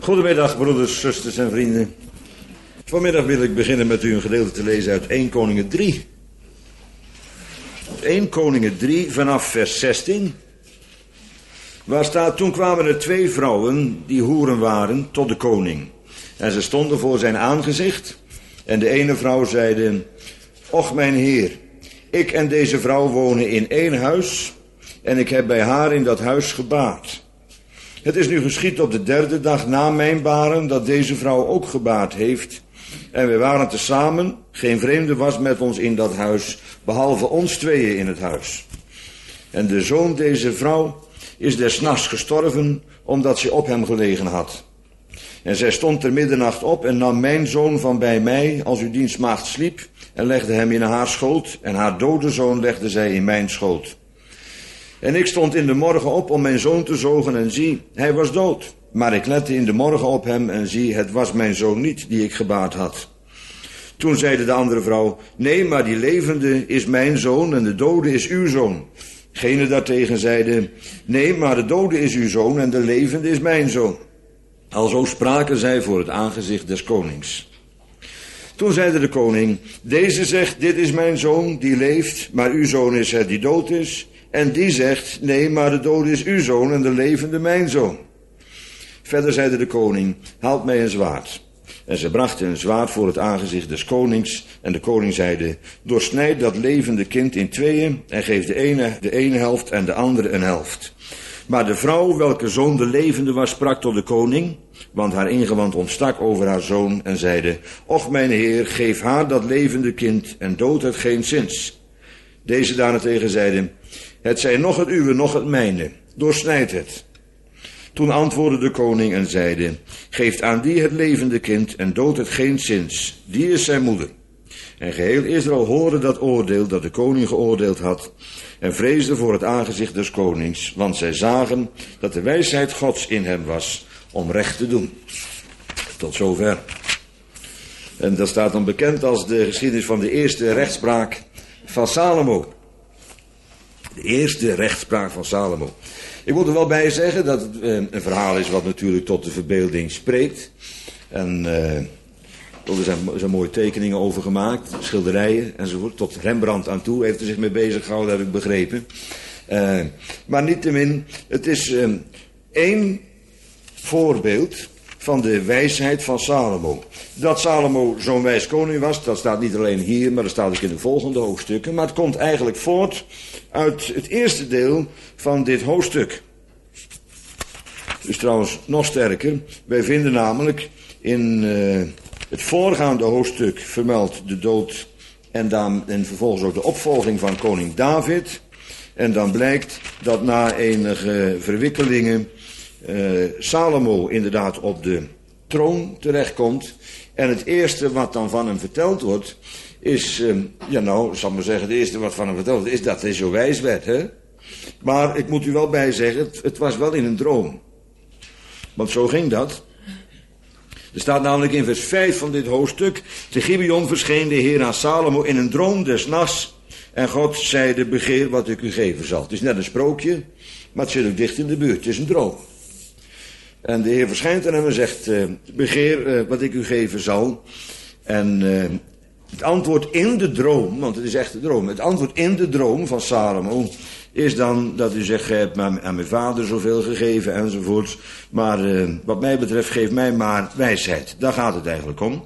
Goedemiddag, broeders, zusters en vrienden. Vanmiddag wil ik beginnen met u een gedeelte te lezen uit 1 Koningen 3. 1 Koningen 3 vanaf vers 16. Waar staat: toen kwamen er 2 vrouwen die hoeren waren tot de koning. En ze stonden voor zijn aangezicht. En de ene vrouw zeide: Och mijn heer, ik en deze vrouw wonen in 1 huis. En ik heb bij haar in dat huis gebaat. Het is nu geschied op de 3e dag na mijn baren dat deze vrouw ook gebaat heeft. En we waren tezamen, geen vreemde was met ons in dat huis, behalve ons tweeën in het huis. En de zoon deze vrouw is des nachts gestorven, omdat ze op hem gelegen had. En zij stond ter middernacht op en nam mijn zoon van bij mij, als uw dienstmaagd sliep, en legde hem in haar schoot, en haar dode zoon legde zij in mijn schoot. En ik stond in de morgen op om mijn zoon te zogen, en zie, hij was dood. Maar ik lette in de morgen op hem, en zie, het was mijn zoon niet die ik gebaat had. Toen zeide de andere vrouw: nee, maar die levende is mijn zoon, en de dode is uw zoon. Gene daartegen zeide: nee, maar de dode is uw zoon, en de levende is mijn zoon. Alzo spraken zij voor het aangezicht des konings. Toen zeide de koning: deze zegt, dit is mijn zoon, die leeft, maar uw zoon is het die dood is. En die zegt: nee, maar de dode is uw zoon, en de levende mijn zoon. Verder zeide de koning: haalt mij een zwaard. En ze brachten een zwaard voor het aangezicht des konings. En de koning zeide: doorsnijd dat levende kind in tweeën, en geef de ene helft en de andere een helft. Maar de vrouw, welke zoon de levende was, sprak tot de koning, want haar ingewand ontstak over haar zoon, en zeide: och mijn heer, geef haar dat levende kind, en dood het geenszins. Deze daarentegen zeide: het zij nog het uwe, nog het mijne, doorsnijd het. Toen antwoordde de koning en zeide: geeft aan die het levende kind, en dood het geenszins, die is zijn moeder. En geheel Israël hoorde dat oordeel dat de koning geoordeeld had, en vreesde voor het aangezicht des konings, want zij zagen dat de wijsheid Gods in hem was om recht te doen. Tot zover. En dat staat dan bekend als de geschiedenis van de eerste rechtspraak van Salomo. De eerste rechtspraak van Salomo. Ik moet er wel bij zeggen dat het een verhaal is wat natuurlijk tot de verbeelding spreekt. En er zijn mooie tekeningen over gemaakt, schilderijen enzovoort. Tot Rembrandt aan toe heeft er zich mee bezig gehouden, heb ik begrepen. Maar niettemin, het is 1 voorbeeld van de wijsheid van Salomo. Dat Salomo zo'n wijs koning was, dat staat niet alleen hier, maar dat staat ook in de volgende hoofdstukken. Maar het komt eigenlijk voort uit het eerste deel van dit hoofdstuk. Dus trouwens nog sterker, wij vinden namelijk in het voorgaande hoofdstuk vermeld de dood en vervolgens ook de opvolging van koning David. En dan blijkt dat na enige verwikkelingen Salomo inderdaad op de troon terechtkomt. En het eerste wat dan van hem verteld wordt is, zal ik maar zeggen, het eerste wat van hem verteld wordt is dat hij zo wijs werd. Hè? Maar ik moet u wel bij zeggen, het was wel in een droom. Want zo ging dat. Er staat namelijk in vers 5 van dit hoofdstuk: te Gibeon verscheen de Heer aan Salomo in een droom des nachts. En God zeide: begeer wat ik u geven zal. Het is net een sprookje, maar het zit ook dicht in de buurt. Het is een droom. En de Heer verschijnt aan hem en zegt: begeer wat ik u geven zal. En het antwoord in de droom, want het is echt een droom. Het antwoord in de droom van Salomo is dan dat u zegt: gij hebt aan mijn vader zoveel gegeven enzovoorts. Maar wat mij betreft, geef mij maar wijsheid. Daar gaat het eigenlijk om.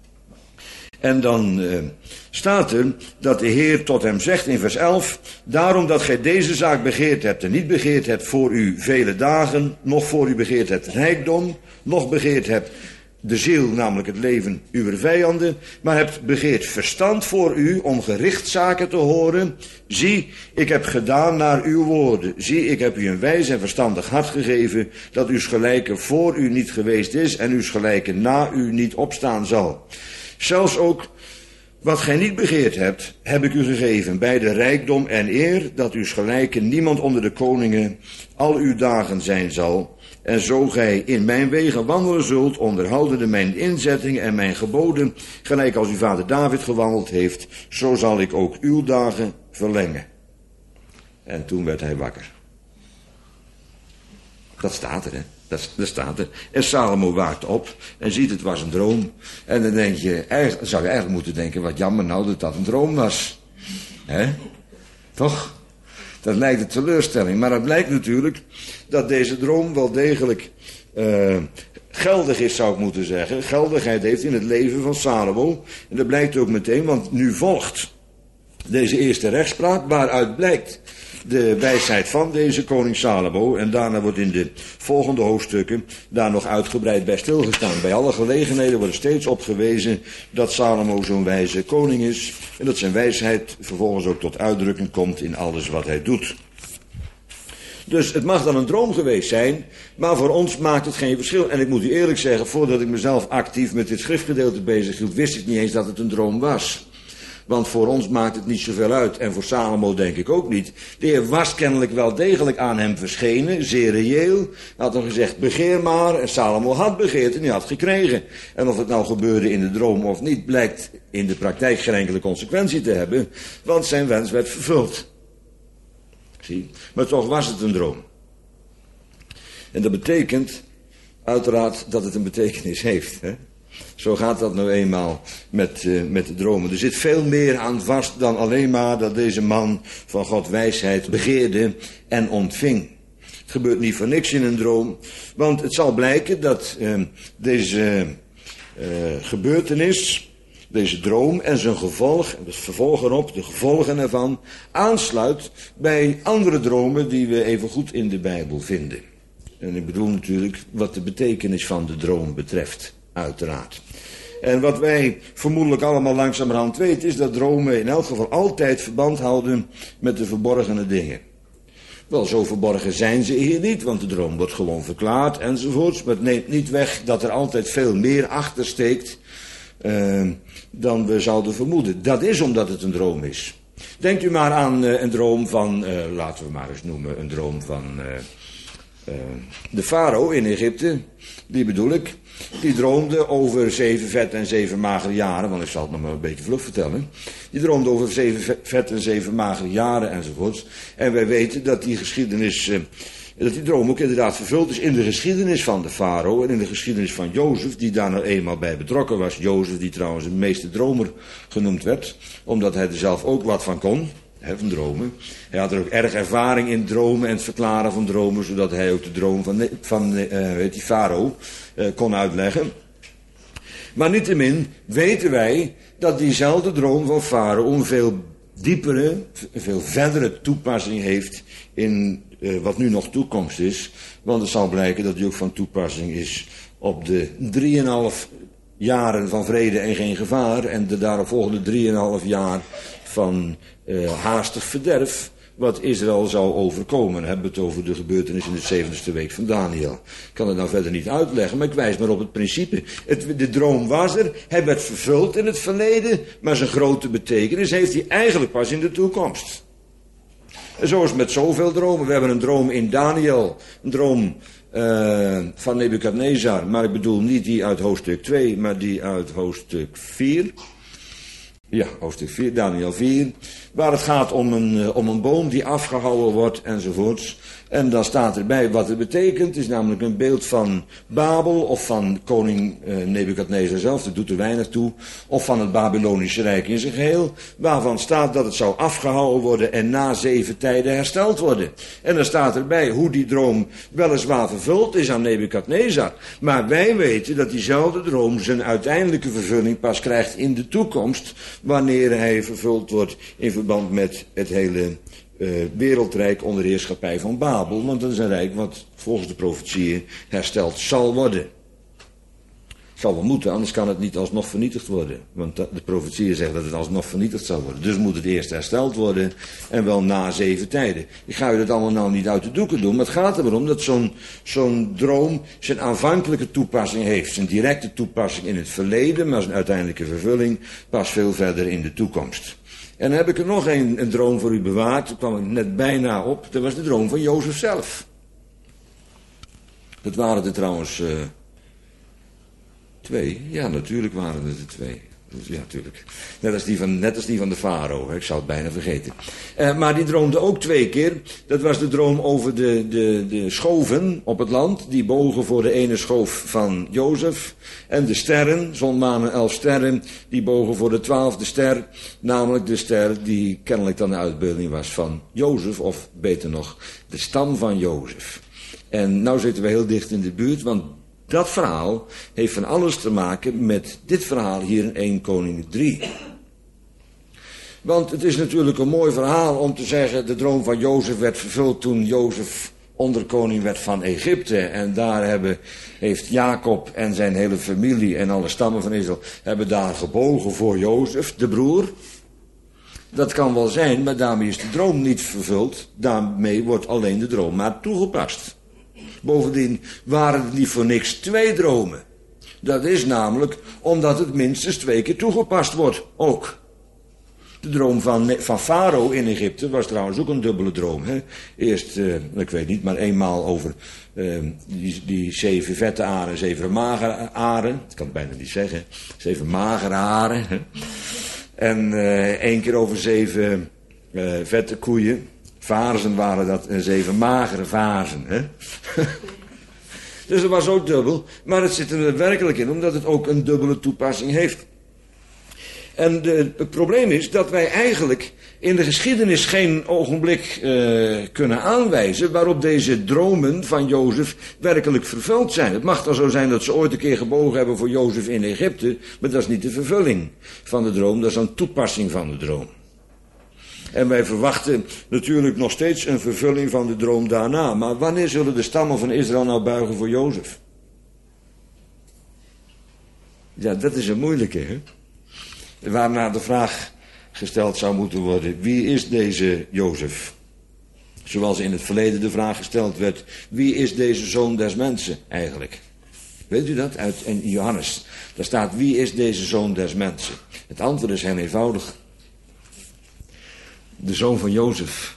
En dan staat er dat de Heer tot hem zegt in vers 11: daarom dat gij deze zaak begeerd hebt en niet begeerd hebt voor u vele dagen, noch voor u begeerd hebt rijkdom, noch begeerd hebt de ziel, namelijk het leven uwer vijanden, maar hebt begeerd verstand voor u om gerichtszaken te horen. Zie, ik heb gedaan naar uw woorden. Zie, ik heb u een wijs en verstandig hart gegeven, dat uw gelijke voor u niet geweest is en uw gelijke na u niet opstaan zal. Zelfs ook wat gij niet begeerd hebt, heb ik u gegeven, bij de rijkdom en eer, dat uw gelijke niemand onder de koningen al uw dagen zijn zal. En zo gij in mijn wegen wandelen zult, onderhoudende mijn inzettingen en mijn geboden, gelijk als uw vader David gewandeld heeft, zo zal ik ook uw dagen verlengen. En toen werd hij wakker. Dat staat er, hè. Dat staat er. En Salomo waakt op en ziet het was een droom. En dan denk je, zou je eigenlijk moeten denken, wat jammer nou dat dat een droom was. Hè? Toch? Dat lijkt een teleurstelling. Maar het blijkt natuurlijk dat deze droom wel degelijk geldig is, zou ik moeten zeggen. Geldigheid heeft in het leven van Salomo. En dat blijkt ook meteen, want nu volgt deze eerste rechtspraak, waaruit blijkt de wijsheid van deze koning Salomo. En daarna wordt in de volgende hoofdstukken daar nog uitgebreid bij stilgestaan. Bij alle gelegenheden wordt er steeds op gewezen dat Salomo zo'n wijze koning is. En dat zijn wijsheid vervolgens ook tot uitdrukking komt in alles wat hij doet. Dus het mag dan een droom geweest zijn, maar voor ons maakt het geen verschil. En ik moet u eerlijk zeggen, voordat ik mezelf actief met dit schriftgedeelte bezig hield, wist ik niet eens dat het een droom was. Want voor ons maakt het niet zoveel uit. En voor Salomo denk ik ook niet. De Heer was kennelijk wel degelijk aan hem verschenen. Zeer reëel. Hij had hem gezegd, begeer maar. En Salomo had begeerd en hij had gekregen. En of het nou gebeurde in de droom of niet, blijkt in de praktijk geen enkele consequentie te hebben. Want zijn wens werd vervuld. Zie? Maar toch was het een droom. En dat betekent uiteraard dat het een betekenis heeft. Hè? Zo gaat dat nou eenmaal met de dromen. Er zit veel meer aan vast dan alleen maar dat deze man van God wijsheid begeerde en ontving. Het gebeurt niet voor niks in een droom, want het zal blijken dat deze gebeurtenis, deze droom en zijn gevolg, en het vervolg erop, de gevolgen ervan, aansluit bij andere dromen die we even goed in de Bijbel vinden. En ik bedoel natuurlijk wat de betekenis van de droom betreft. Uiteraard. En wat wij vermoedelijk allemaal langzamerhand weten, is dat dromen in elk geval altijd verband houden met de verborgene dingen. Wel, zo verborgen zijn ze hier niet, want de droom wordt gewoon verklaard enzovoorts. Maar het neemt niet weg dat er altijd veel meer achter steekt dan we zouden vermoeden. Dat is omdat het een droom is. Denkt u maar aan een droom van, laten we maar eens noemen, een droom van de farao in Egypte. Die bedoel ik. Die droomde over 7 vet en 7 magere jaren, want ik zal het nog maar een beetje vlug vertellen. Die droomde over 7 vet en 7 magere jaren enzovoorts. En wij weten dat die geschiedenis, dat die droom ook inderdaad vervuld is in de geschiedenis van de farao en in de geschiedenis van Jozef, die daar nou eenmaal bij betrokken was. Jozef, die trouwens de meeste dromer genoemd werd, omdat hij er zelf ook wat van kon. Van dromen. Hij had er ook erg ervaring in dromen en het verklaren van dromen, zodat hij ook de droom van die farao kon uitleggen. Maar niettemin weten wij dat diezelfde droom van farao een veel diepere, veel verdere toepassing heeft in wat nu nog toekomst is. Want het zal blijken dat die ook van toepassing is op de 3,5 jaren van vrede en geen gevaar en de daaropvolgende 3,5 jaar van haastig verderf, wat Israël zou overkomen. Dan hebben we het over de gebeurtenis in de 70ste week van Daniel. Ik kan het nou verder niet uitleggen, maar ik wijs maar op het principe. De droom was er, hij werd vervuld in het verleden, maar zijn grote betekenis heeft hij eigenlijk pas in de toekomst. En zo is het met zoveel dromen. We hebben een droom in Daniel, een droom van Nebukadnezar, maar ik bedoel niet die uit hoofdstuk 2, maar die uit hoofdstuk 4. Ja, hoofdstuk 4, Daniel 4, waar het gaat om een boom die afgehouwen wordt enzovoorts. En dan staat erbij wat het betekent. Het is namelijk een beeld van Babel of van koning Nebukadnezar zelf, dat doet er weinig toe. Of van het Babylonische Rijk in zijn geheel, waarvan staat dat het zou afgehouwen worden en na 7 tijden hersteld worden. En dan staat erbij hoe die droom weliswaar vervuld is aan Nebukadnezar. Maar wij weten dat diezelfde droom zijn uiteindelijke vervulling pas krijgt in de toekomst, wanneer hij vervuld wordt in verband met het hele wereldrijk onder de heerschappij van Babel. Want dat is een rijk wat volgens de profetieën hersteld zal worden. Zal wel moeten, anders kan het niet alsnog vernietigd worden. Want de profetieën zeggen dat het alsnog vernietigd zal worden. Dus moet het eerst hersteld worden en wel na 7 tijden. Ik ga u dat allemaal nou niet uit de doeken doen, maar het gaat erom dat zo'n droom zijn aanvankelijke toepassing heeft. Zijn directe toepassing in het verleden, maar zijn uiteindelijke vervulling pas veel verder in de toekomst. En dan heb ik er nog een droom voor u bewaard. Daar kwam ik net bijna op. Dat was de droom van Jozef zelf. Dat waren er trouwens 2. Ja, natuurlijk waren het er 2. Ja, natuurlijk. Net als die van de farao. Ik zou het bijna vergeten. Maar die droomde ook 2 keer. Dat was de droom over de schoven op het land. Die bogen voor de ene schoof van Jozef. En de sterren, zon, maan en 11 sterren. Die bogen voor de 12e ster. Namelijk de ster die kennelijk dan de uitbeelding was van Jozef. Of beter nog, de stam van Jozef. En nou zitten we heel dicht in de buurt. Want dat verhaal heeft van alles te maken met dit verhaal hier in 1 Koningen 3. Want het is natuurlijk een mooi verhaal om te zeggen, de droom van Jozef werd vervuld toen Jozef onderkoning werd van Egypte. En daar heeft Jacob en zijn hele familie en alle stammen van Israël hebben daar gebogen voor Jozef, de broer. Dat kan wel zijn, maar daarmee is de droom niet vervuld. Daarmee wordt alleen de droom maar toegepast. Bovendien waren het niet voor niks 2 dromen. Dat is namelijk omdat het minstens 2 keer toegepast wordt, ook. De droom van Farao in Egypte was trouwens ook een dubbele droom. Hè? Eerst, ik weet niet, maar eenmaal over die 7 vette aren, 7 magere aren. Dat kan ik bijna niet zeggen. 7 magere aren. Hè? En 1 keer over 7 vette koeien. Vaarzen waren dat en 7 magere vaarzen. Hè? Dus dat was ook dubbel. Maar het zit er werkelijk in, omdat het ook een dubbele toepassing heeft. En het probleem is dat wij eigenlijk in de geschiedenis geen ogenblik kunnen aanwijzen waarop deze dromen van Jozef werkelijk vervuld zijn. Het mag dan zo zijn dat ze ooit een keer gebogen hebben voor Jozef in Egypte, maar dat is niet de vervulling van de droom, dat is een toepassing van de droom. En wij verwachten natuurlijk nog steeds een vervulling van de droom daarna. Maar wanneer zullen de stammen van Israël nou buigen voor Jozef? Ja, dat is een moeilijke, hè? Waarna de vraag gesteld zou moeten worden, wie is deze Jozef? Zoals in het verleden de vraag gesteld werd, wie is deze zoon des mensen eigenlijk? Weet u dat? In Johannes. Daar staat, wie is deze zoon des mensen? Het antwoord is heel eenvoudig. De zoon van Jozef.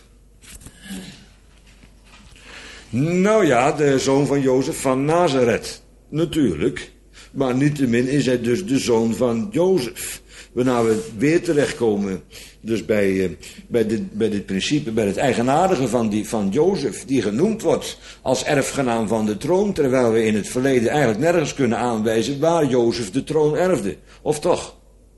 Nou ja, de zoon van Jozef van Nazareth. Natuurlijk. Maar niettemin is hij dus de zoon van Jozef. Waarna we weer terechtkomen dus bij dit principe, bij het eigenaardige van Jozef, die genoemd wordt als erfgenaam van de troon, terwijl we in het verleden eigenlijk nergens kunnen aanwijzen waar Jozef de troon erfde. Of toch?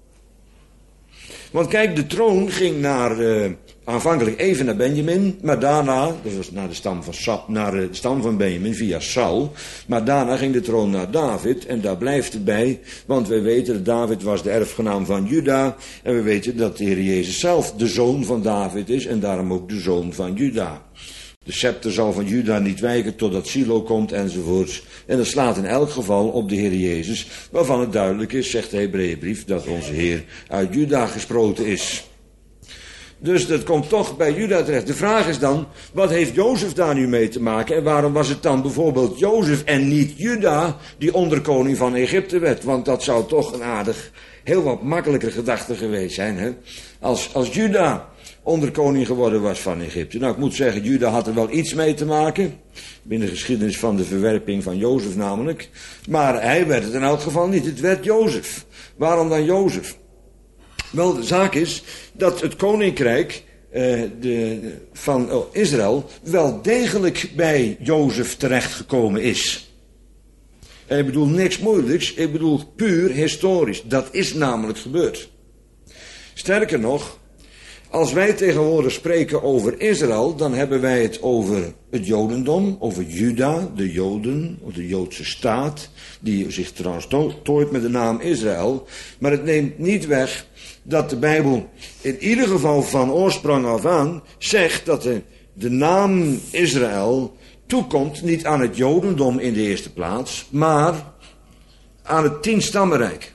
Want kijk, de troon ging aanvankelijk even naar Benjamin, maar daarna, dat was naar de stam van Benjamin via Saul, maar daarna ging de troon naar David en daar blijft het bij, want we weten dat David was de erfgenaam van Juda en we weten dat de Heer Jezus zelf de zoon van David is en daarom ook de zoon van Juda. De scepter zal van Juda niet wijken totdat Silo komt enzovoorts. En dat slaat in elk geval op de Heer Jezus, waarvan het duidelijk is, zegt de Hebreeënbrief, dat onze Heer uit Juda gesproten is. Dus dat komt toch bij Juda terecht. De vraag is dan, wat heeft Jozef daar nu mee te maken? En waarom was het dan bijvoorbeeld Jozef en niet Juda die onderkoning van Egypte werd? Want dat zou toch een aardig, heel wat makkelijker gedachte geweest zijn. Hè? Als Juda onderkoning geworden was van Egypte. Nou, ik moet zeggen, Juda had er wel iets mee te maken. Binnen de geschiedenis van de verwerping van Jozef namelijk. Maar hij werd het in elk geval niet. Het werd Jozef. Waarom dan Jozef? Wel, de zaak is dat het koninkrijk van Israël wel degelijk bij Jozef terechtgekomen is. En ik bedoel niks moeilijks, ik bedoel puur historisch. Dat is namelijk gebeurd. Sterker nog, als wij tegenwoordig spreken over Israël, dan hebben wij het over het Jodendom, over Juda, de Joden, of de Joodse staat, die zich trouwens tooit met de naam Israël. Maar het neemt niet weg dat de Bijbel in ieder geval van oorsprong af aan zegt dat de naam Israël toekomt niet aan het Jodendom in de eerste plaats, maar aan het 10-stammenrijk.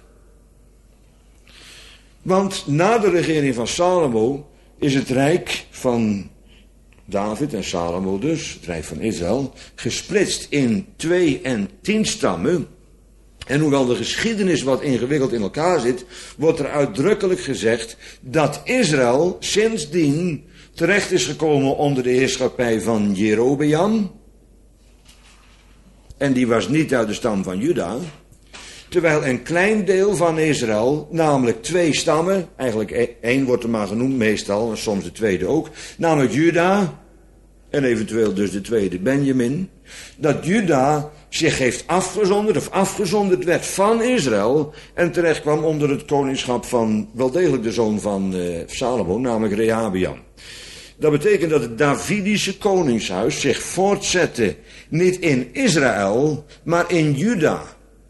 Want na de regering van Salomo is het rijk van David en Salomo dus, het rijk van Israël, gesplitst in 2 en 10 stammen. En hoewel de geschiedenis wat ingewikkeld in elkaar zit, wordt er uitdrukkelijk gezegd dat Israël sindsdien terecht is gekomen onder de heerschappij van Jerobeam. En die was niet uit de stam van Juda. Terwijl een klein deel van Israël, namelijk 2 stammen, eigenlijk 1 wordt er maar genoemd meestal, en soms de tweede ook, namelijk Juda en eventueel dus de tweede Benjamin, dat Juda zich heeft afgezonderd werd van Israël en terecht kwam onder het koningschap van wel degelijk de zoon van Salomo, namelijk Rehabeam. Dat betekent dat het Davidische koningshuis zich voortzette niet in Israël, maar in Juda.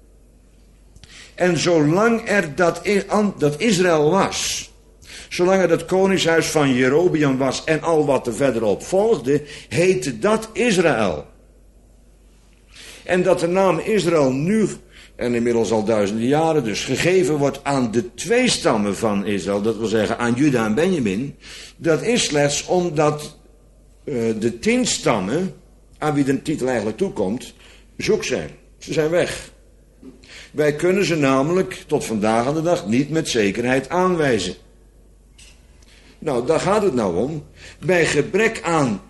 En zolang er dat Israël was, zolang er dat koningshuis van Jerobeam was en al wat er verderop volgde, heette dat Israël. En dat de naam Israël nu, en inmiddels al duizenden jaren dus, gegeven wordt aan de 2 stammen van Israël, dat wil zeggen aan Juda en Benjamin, dat is slechts omdat de 10 stammen, aan wie de titel eigenlijk toekomt, zoek zijn. Ze zijn weg. Wij kunnen ze namelijk tot vandaag aan de dag niet met zekerheid aanwijzen. Nou, daar gaat het nou om. Bij gebrek aan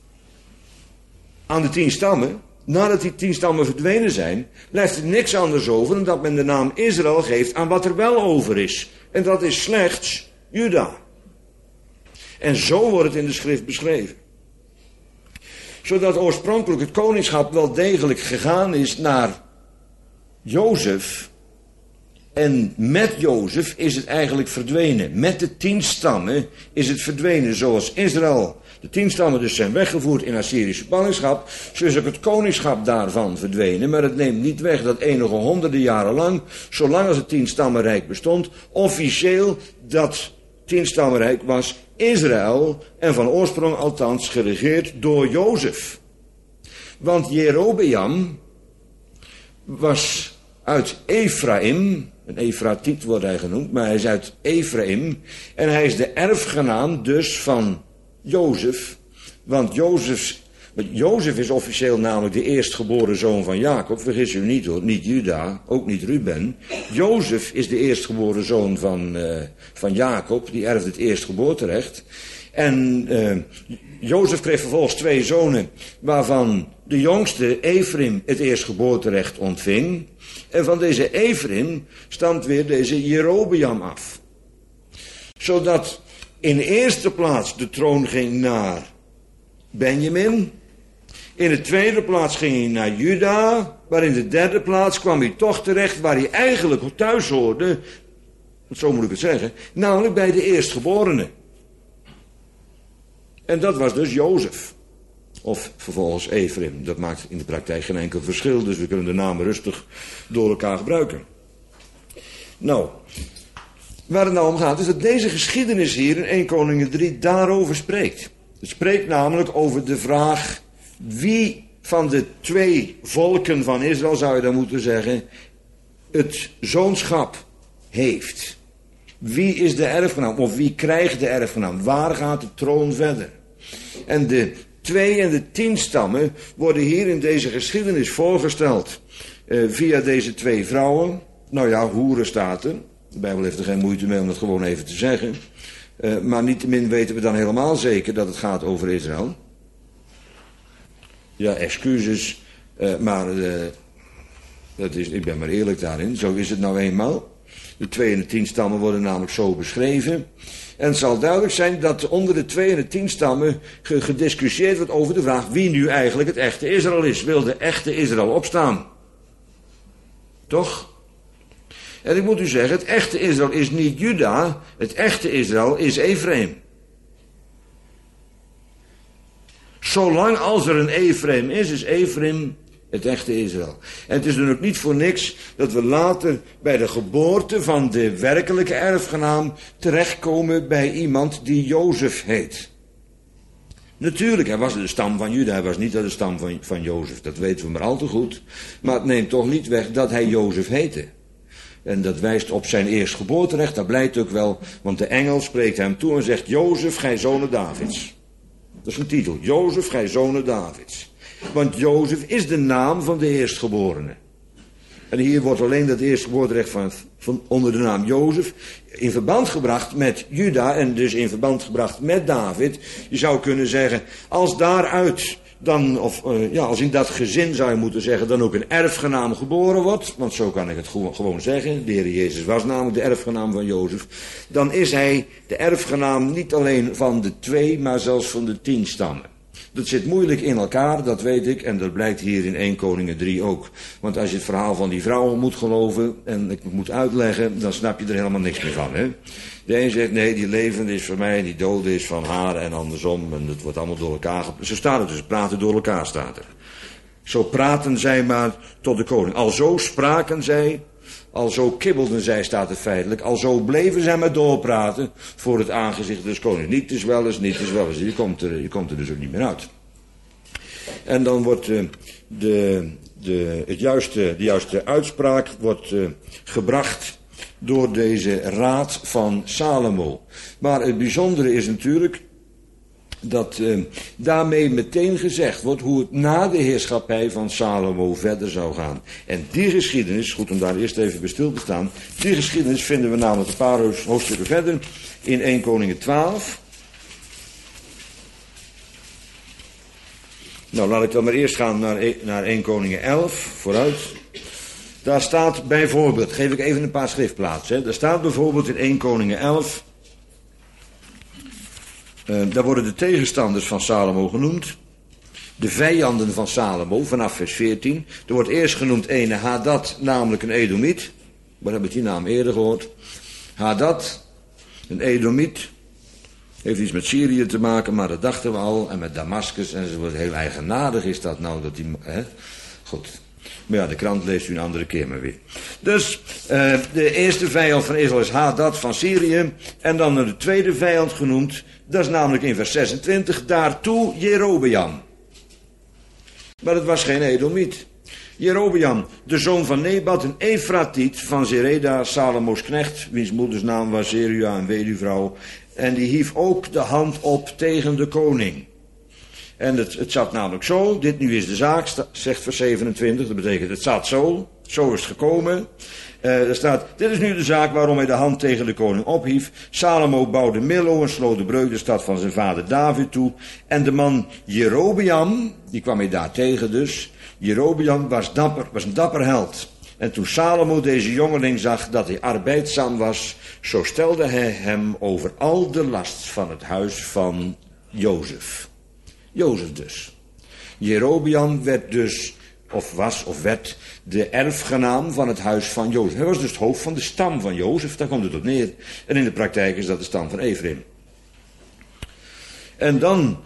de 10 stammen, nadat die 10 stammen verdwenen zijn, blijft er niks anders over dan dat men de naam Israël geeft aan wat er wel over is. En dat is slechts Juda. En zo wordt het in de schrift beschreven. Zodat oorspronkelijk het koningschap wel degelijk gegaan is naar Jozef. En met Jozef is het eigenlijk verdwenen. Met de 10 stammen is het verdwenen. Zoals Israël, de 10 stammen dus zijn weggevoerd in Assyrische ballingschap, zo is ook het koningschap daarvan verdwenen. Maar het neemt niet weg dat enige honderden jaren lang, zolang als het 10 stammenrijk bestond, officieel dat 10 stammenrijk was Israël en van oorsprong althans geregeerd door Jozef. Want Jerobeam was uit Ephraim, een Efratiet wordt hij genoemd, maar hij is uit Ephraim. En hij is de erfgenaam dus van Jozef. Want Jozef is officieel namelijk de eerstgeboren zoon van Jacob. Vergis u niet hoor, niet Juda, ook niet Ruben. Jozef is de eerstgeboren zoon van Jacob, die erft het eerstgeboorterecht. En Jozef kreeg vervolgens 2 zonen, waarvan de jongste, Ephraim, het eerstgeboorterecht ontving. En van deze Ephraim stamt weer deze Jerobeam af. Zodat in eerste plaats de troon ging naar Benjamin. In de tweede plaats ging hij naar Juda. Maar in de derde plaats kwam hij toch terecht waar hij eigenlijk thuis hoorde. Zo moet ik het zeggen. Namelijk bij de eerstgeborene. En dat was dus Jozef. Of vervolgens Ephraim. Dat maakt in de praktijk geen enkel verschil. Dus we kunnen de namen rustig door elkaar gebruiken. Nou, waar het nou om gaat is dat deze geschiedenis hier in 1 Koningen 3 daarover spreekt. Het spreekt namelijk over de vraag wie van de 2 volken van Israël, zou je dan moeten zeggen, het zoonschap heeft. Wie is de erfgenaam of wie krijgt de erfgenaam? Waar gaat de troon verder? En de 2 en de 10 stammen worden hier in deze geschiedenis voorgesteld via deze 2 vrouwen. Nou ja, hoeren staat er. De Bijbel heeft er geen moeite mee om dat gewoon even te zeggen. Maar niettemin weten we dan helemaal zeker dat het gaat over Israël. Ja, excuses, maar ik ben maar eerlijk daarin. Zo is het nou eenmaal. De 2 en de 10 stammen worden namelijk zo beschreven. En het zal duidelijk zijn dat onder de 2 en de 10 stammen gediscussieerd wordt over de vraag wie nu eigenlijk het echte Israël is. Wil de echte Israël opstaan? Toch? En ik moet u zeggen, het echte Israël is niet Juda, het echte Israël is Ephraim. Zolang als er een Ephraim is Ephraim het echte Israël. En het is dan ook niet voor niks dat we later bij de geboorte van de werkelijke erfgenaam terechtkomen bij iemand die Jozef heet. Natuurlijk, hij was de stam van Juda, hij was niet de stam van Jozef, dat weten we maar al te goed. Maar het neemt toch niet weg dat hij Jozef heette. En dat wijst op zijn eerstgeboorterecht, dat blijkt ook wel, want de engel spreekt hem toe en zegt: Jozef, gij zonen Davids. Dat is een titel, Jozef, gij zonen Davids. Want Jozef is de naam van de eerstgeborene. En hier wordt alleen dat eerstgeboorterecht van onder de naam Jozef in verband gebracht met Juda en dus in verband gebracht met David. Je zou kunnen zeggen, als daaruit als in dat gezin zou je moeten zeggen, dan ook een erfgenaam geboren wordt, want zo kan ik het gewoon zeggen, de Heer Jezus was namelijk de erfgenaam van Jozef, dan is hij de erfgenaam niet alleen van de 2, maar zelfs van de 10 stammen. Dat zit moeilijk in elkaar, dat weet ik, en dat blijkt hier in 1 Koningen 3 ook. Want als je het verhaal van die vrouwen moet geloven, en ik moet uitleggen, dan snap je er helemaal niks meer van, hè. De een zegt, nee, die levende is van mij, die dode is van haar, en andersom, en het wordt allemaal door elkaar Zo staat het dus, praten door elkaar staat er. Zo praten zij maar tot de koning. Alzo spraken zij, alzo kibbelden zij, staat het feitelijk. Alzo bleven zij maar doorpraten voor het aangezicht des konings. Niet is wel eens, niet is wel eens. Je komt er dus ook niet meer uit. En dan wordt de juiste uitspraak wordt gebracht door deze raad van Salomo. Maar het bijzondere is natuurlijk dat daarmee meteen gezegd wordt hoe het na de heerschappij van Salomo verder zou gaan. En die geschiedenis, goed om daar eerst even bij stil te staan, die geschiedenis vinden we namelijk een paar hoofdstukken verder in 1 Koningen 12. Nou, laat ik dan maar eerst gaan naar 1 Koningen 11, vooruit. Daar staat bijvoorbeeld, geef ik even een paar schriftplaatsen. Daar staat bijvoorbeeld in 1 Koningen 11... daar worden de tegenstanders van Salomo genoemd. De vijanden van Salomo, vanaf vers 14. Er wordt eerst genoemd ene Hadad, namelijk een Edomiet. We hebben die naam eerder gehoord. Hadad, een Edomiet. Heeft iets met Syrië te maken, maar dat dachten we al. En met Damascus. En zo wordt heel eigenaardig is dat nou. Dat die, goed. Maar ja, de krant leest u een andere keer maar weer. Dus de eerste vijand van Israël is Hadad van Syrië. En dan de tweede vijand genoemd. Dat is namelijk in vers 26. Daartoe Jerobeam. Maar het was geen Edomiet. Jerobeam, de zoon van Nebat, een Efratiet van Zereda, Salomo's knecht, wiens moeders naam was Zeruja, een weduwvrouw. En die hief ook de hand op tegen de koning. En het zat namelijk zo, dit nu is de zaak, zegt vers 27, dat betekent het zat zo is het gekomen. Er staat, dit is nu de zaak waarom hij de hand tegen de koning ophief. Salomo bouwde Millo en sloot de breuk de stad van zijn vader David toe. En de man Jerobeam, die kwam hij daar tegen dus. Jerobeam was een dapper held. En toen Salomo deze jongeling zag dat hij arbeidzaam was, zo stelde hij hem over al de last van het huis van Jozef. Jozef dus. Jerobeam werd dus, werd de erfgenaam van het huis van Jozef. Hij was dus het hoofd van de stam van Jozef, daar komt het op neer. En in de praktijk is dat de stam van Ephraim. En dan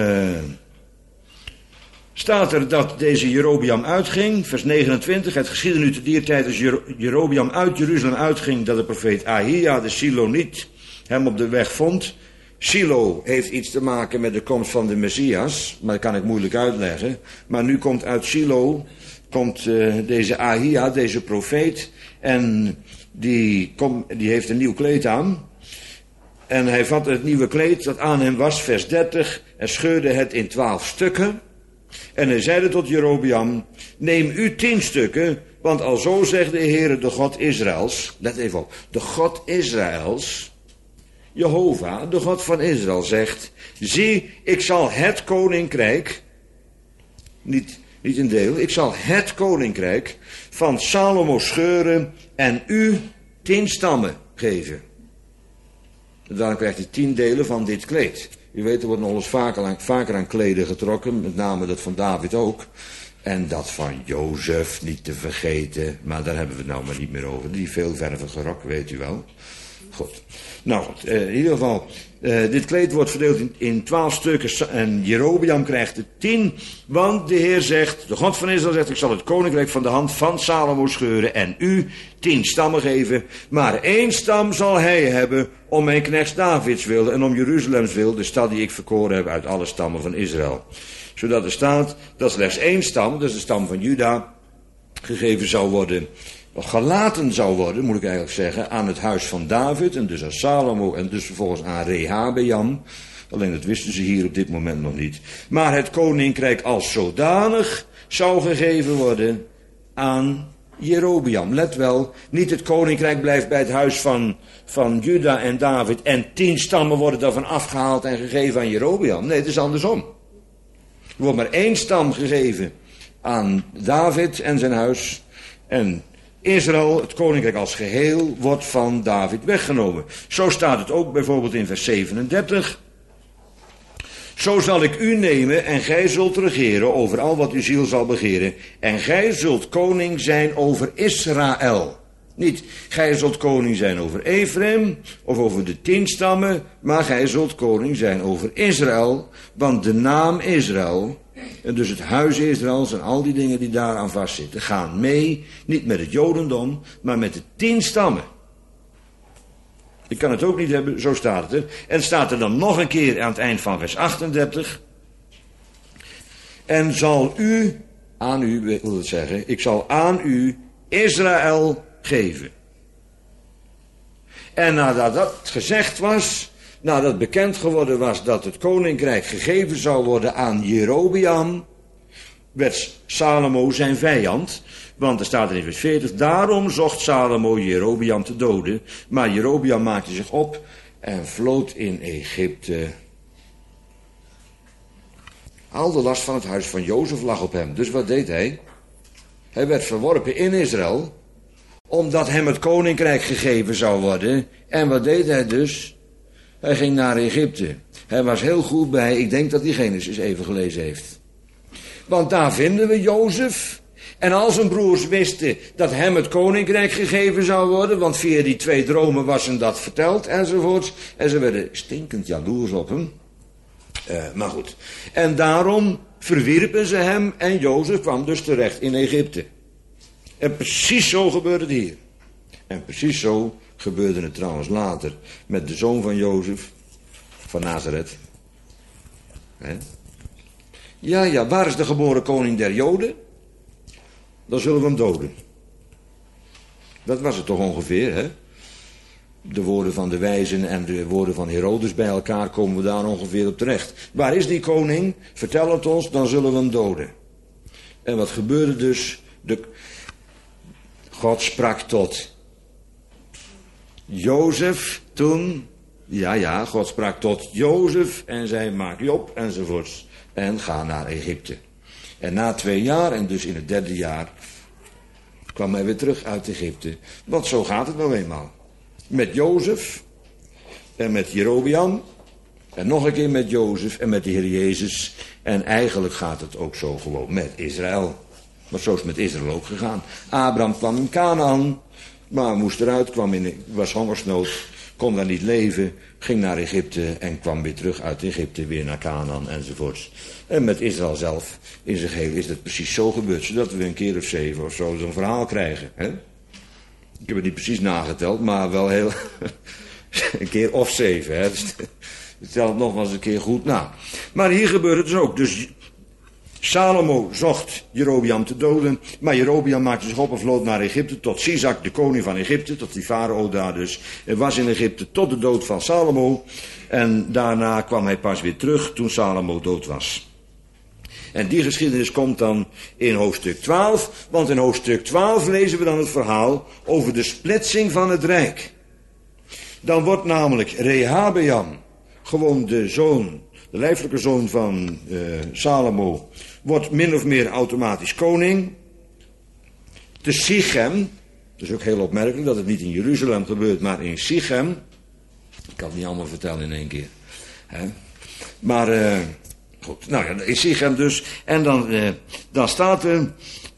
staat er dat deze Jerobeam uitging, vers 29. Het geschiedde nu te dier tijd als Jerobeam uit Jeruzalem uitging, dat de profeet Ahia, de Siloniet, hem op de weg vond. Silo heeft iets te maken met de komst van de Messias, maar dat kan ik moeilijk uitleggen. Maar nu komt uit Silo, deze Ahia, deze profeet, en die heeft een nieuw kleed aan. En hij vatte het nieuwe kleed dat aan hem was, vers 30, en scheurde het in 12 stukken. En hij zeide tot Jerobeam, neem u 10 stukken, want alzo zegt de Heere, de God Israëls, let even op, de God Israëls, Jehovah, de God van Israël, zegt, zie, ik zal het koninkrijk, niet een deel, ik zal het koninkrijk van Salomo scheuren en u 10 stammen geven. Daarom krijgt hij 10 delen van dit kleed. U weet, er wordt nog eens vaker aan kleden getrokken, met name dat van David ook. En dat van Jozef niet te vergeten, maar daar hebben we het nou maar niet meer over. Die veelvervige rok, weet u wel. Goed. Nou goed, in ieder geval, dit kleed wordt verdeeld in 12 stukken en Jerobeam krijgt er 10. Want de Heer zegt, de God van Israël zegt, ik zal het koninkrijk van de hand van Salomo scheuren en u 10 stammen geven. Maar 1 stam zal hij hebben om mijn knechts Davids wil en om Jeruzalems wil, de stad die ik verkoren heb uit alle stammen van Israël. Zodat er staat dat slechts 1 stam, dus de stam van Juda, gegeven zou worden, of gelaten zou worden, moet ik eigenlijk zeggen, aan het huis van David, en dus aan Salomo, en dus vervolgens aan Rehabeam. Alleen dat wisten ze hier op dit moment nog niet. Maar het koninkrijk als zodanig zou gegeven worden aan Jerobeam. Let wel, niet het koninkrijk blijft bij het huis van Juda en David en 10 stammen worden daarvan afgehaald en gegeven aan Jerobeam. Nee, het is andersom. Er wordt maar 1 stam gegeven aan David en zijn huis. En Israël, het koninkrijk als geheel, wordt van David weggenomen. Zo staat het ook bijvoorbeeld in vers 37. Zo zal ik u nemen en gij zult regeren over al wat uw ziel zal begeren. En gij zult koning zijn over Israël. Niet, gij zult koning zijn over Ephraim of over de 10 stammen, maar gij zult koning zijn over Israël. Want de naam Israël, en dus het huis Israëls en al die dingen die daaraan vastzitten, gaan mee, niet met het Jodendom, maar met de 10 stammen. Ik kan het ook niet hebben, zo staat het er. En staat er dan nog een keer aan het eind van vers 38. En zal u, aan u wil het zeggen, ik zal aan u Israël geven. En nadat dat gezegd was, nadat bekend geworden was dat het koninkrijk gegeven zou worden aan Jerobeam, werd Salomo zijn vijand. Want er staat er in vers 40, daarom zocht Salomo Jerobeam te doden. Maar Jerobeam maakte zich op en vlood in Egypte. Al de last van het huis van Jozef lag op hem. Dus wat deed hij? Hij werd verworpen in Israël, omdat hem het koninkrijk gegeven zou worden. En wat deed hij dus? Hij ging naar Egypte. Hij was heel goed bij, ik denk dat hij Genesis even gelezen heeft. Want daar vinden we Jozef. En al zijn broers wisten dat hem het koninkrijk gegeven zou worden, want via die 2 dromen was hem dat verteld enzovoorts. En ze werden stinkend jaloers op hem. Maar goed. En daarom verwierpen ze hem en Jozef kwam dus terecht in Egypte. En precies zo gebeurde het hier. En precies zo gebeurde het trouwens later met de zoon van Jozef, van Nazareth. Ja, waar is de geboren koning der Joden? Dan zullen we hem doden. Dat was het toch ongeveer, hè? De woorden van de wijzen en de woorden van Herodes bij elkaar komen we daar ongeveer op terecht. Waar is die koning? Vertel het ons, dan zullen we hem doden. En wat gebeurde dus? God sprak tot Jozef toen. Ja, God sprak tot Jozef en zei maak je op enzovoorts. En ga naar Egypte. En na 2 jaar, en dus in het 3e jaar, kwam hij weer terug uit Egypte. Want zo gaat het nou eenmaal. Met Jozef en met Jerobeam. En nog een keer met Jozef en met de Heer Jezus. En eigenlijk gaat het ook zo gewoon met Israël. Maar zo is het met Israël ook gegaan. Abraham kwam in Canaan, maar moest eruit, was hongersnood, kon daar niet leven, ging naar Egypte en kwam weer terug uit Egypte, weer naar Canaan enzovoorts. En met Israël zelf in zijn geheel is dat precies zo gebeurd, zodat we een keer of 7 of zo zo'n verhaal krijgen. Hè? Ik heb het niet precies nageteld, maar wel heel een keer of 7. Hè? Dus, tel het nog wel eens een keer goed na. Maar hier gebeurt het dus ook. Dus Salomo zocht Jerobeam te doden, maar Jerobeam maakte zich op en vlood naar Egypte tot Sisak, de koning van Egypte, tot die farao daar dus. En was in Egypte tot de dood van Salomo. En daarna kwam hij pas weer terug toen Salomo dood was. En die geschiedenis komt dan in hoofdstuk 12, want in hoofdstuk 12 lezen we dan het verhaal over de splitsing van het rijk. Dan wordt namelijk Rehabeam, gewoon de zoon, de lijfelijke zoon van Salomo, wordt min of meer automatisch koning. Te Sichem, dat is ook heel opmerkelijk dat het niet in Jeruzalem gebeurt, maar in Sichem. Ik kan het niet allemaal vertellen in één keer. Hè? Maar goed, nou ja, in Sichem dus. En dan staat er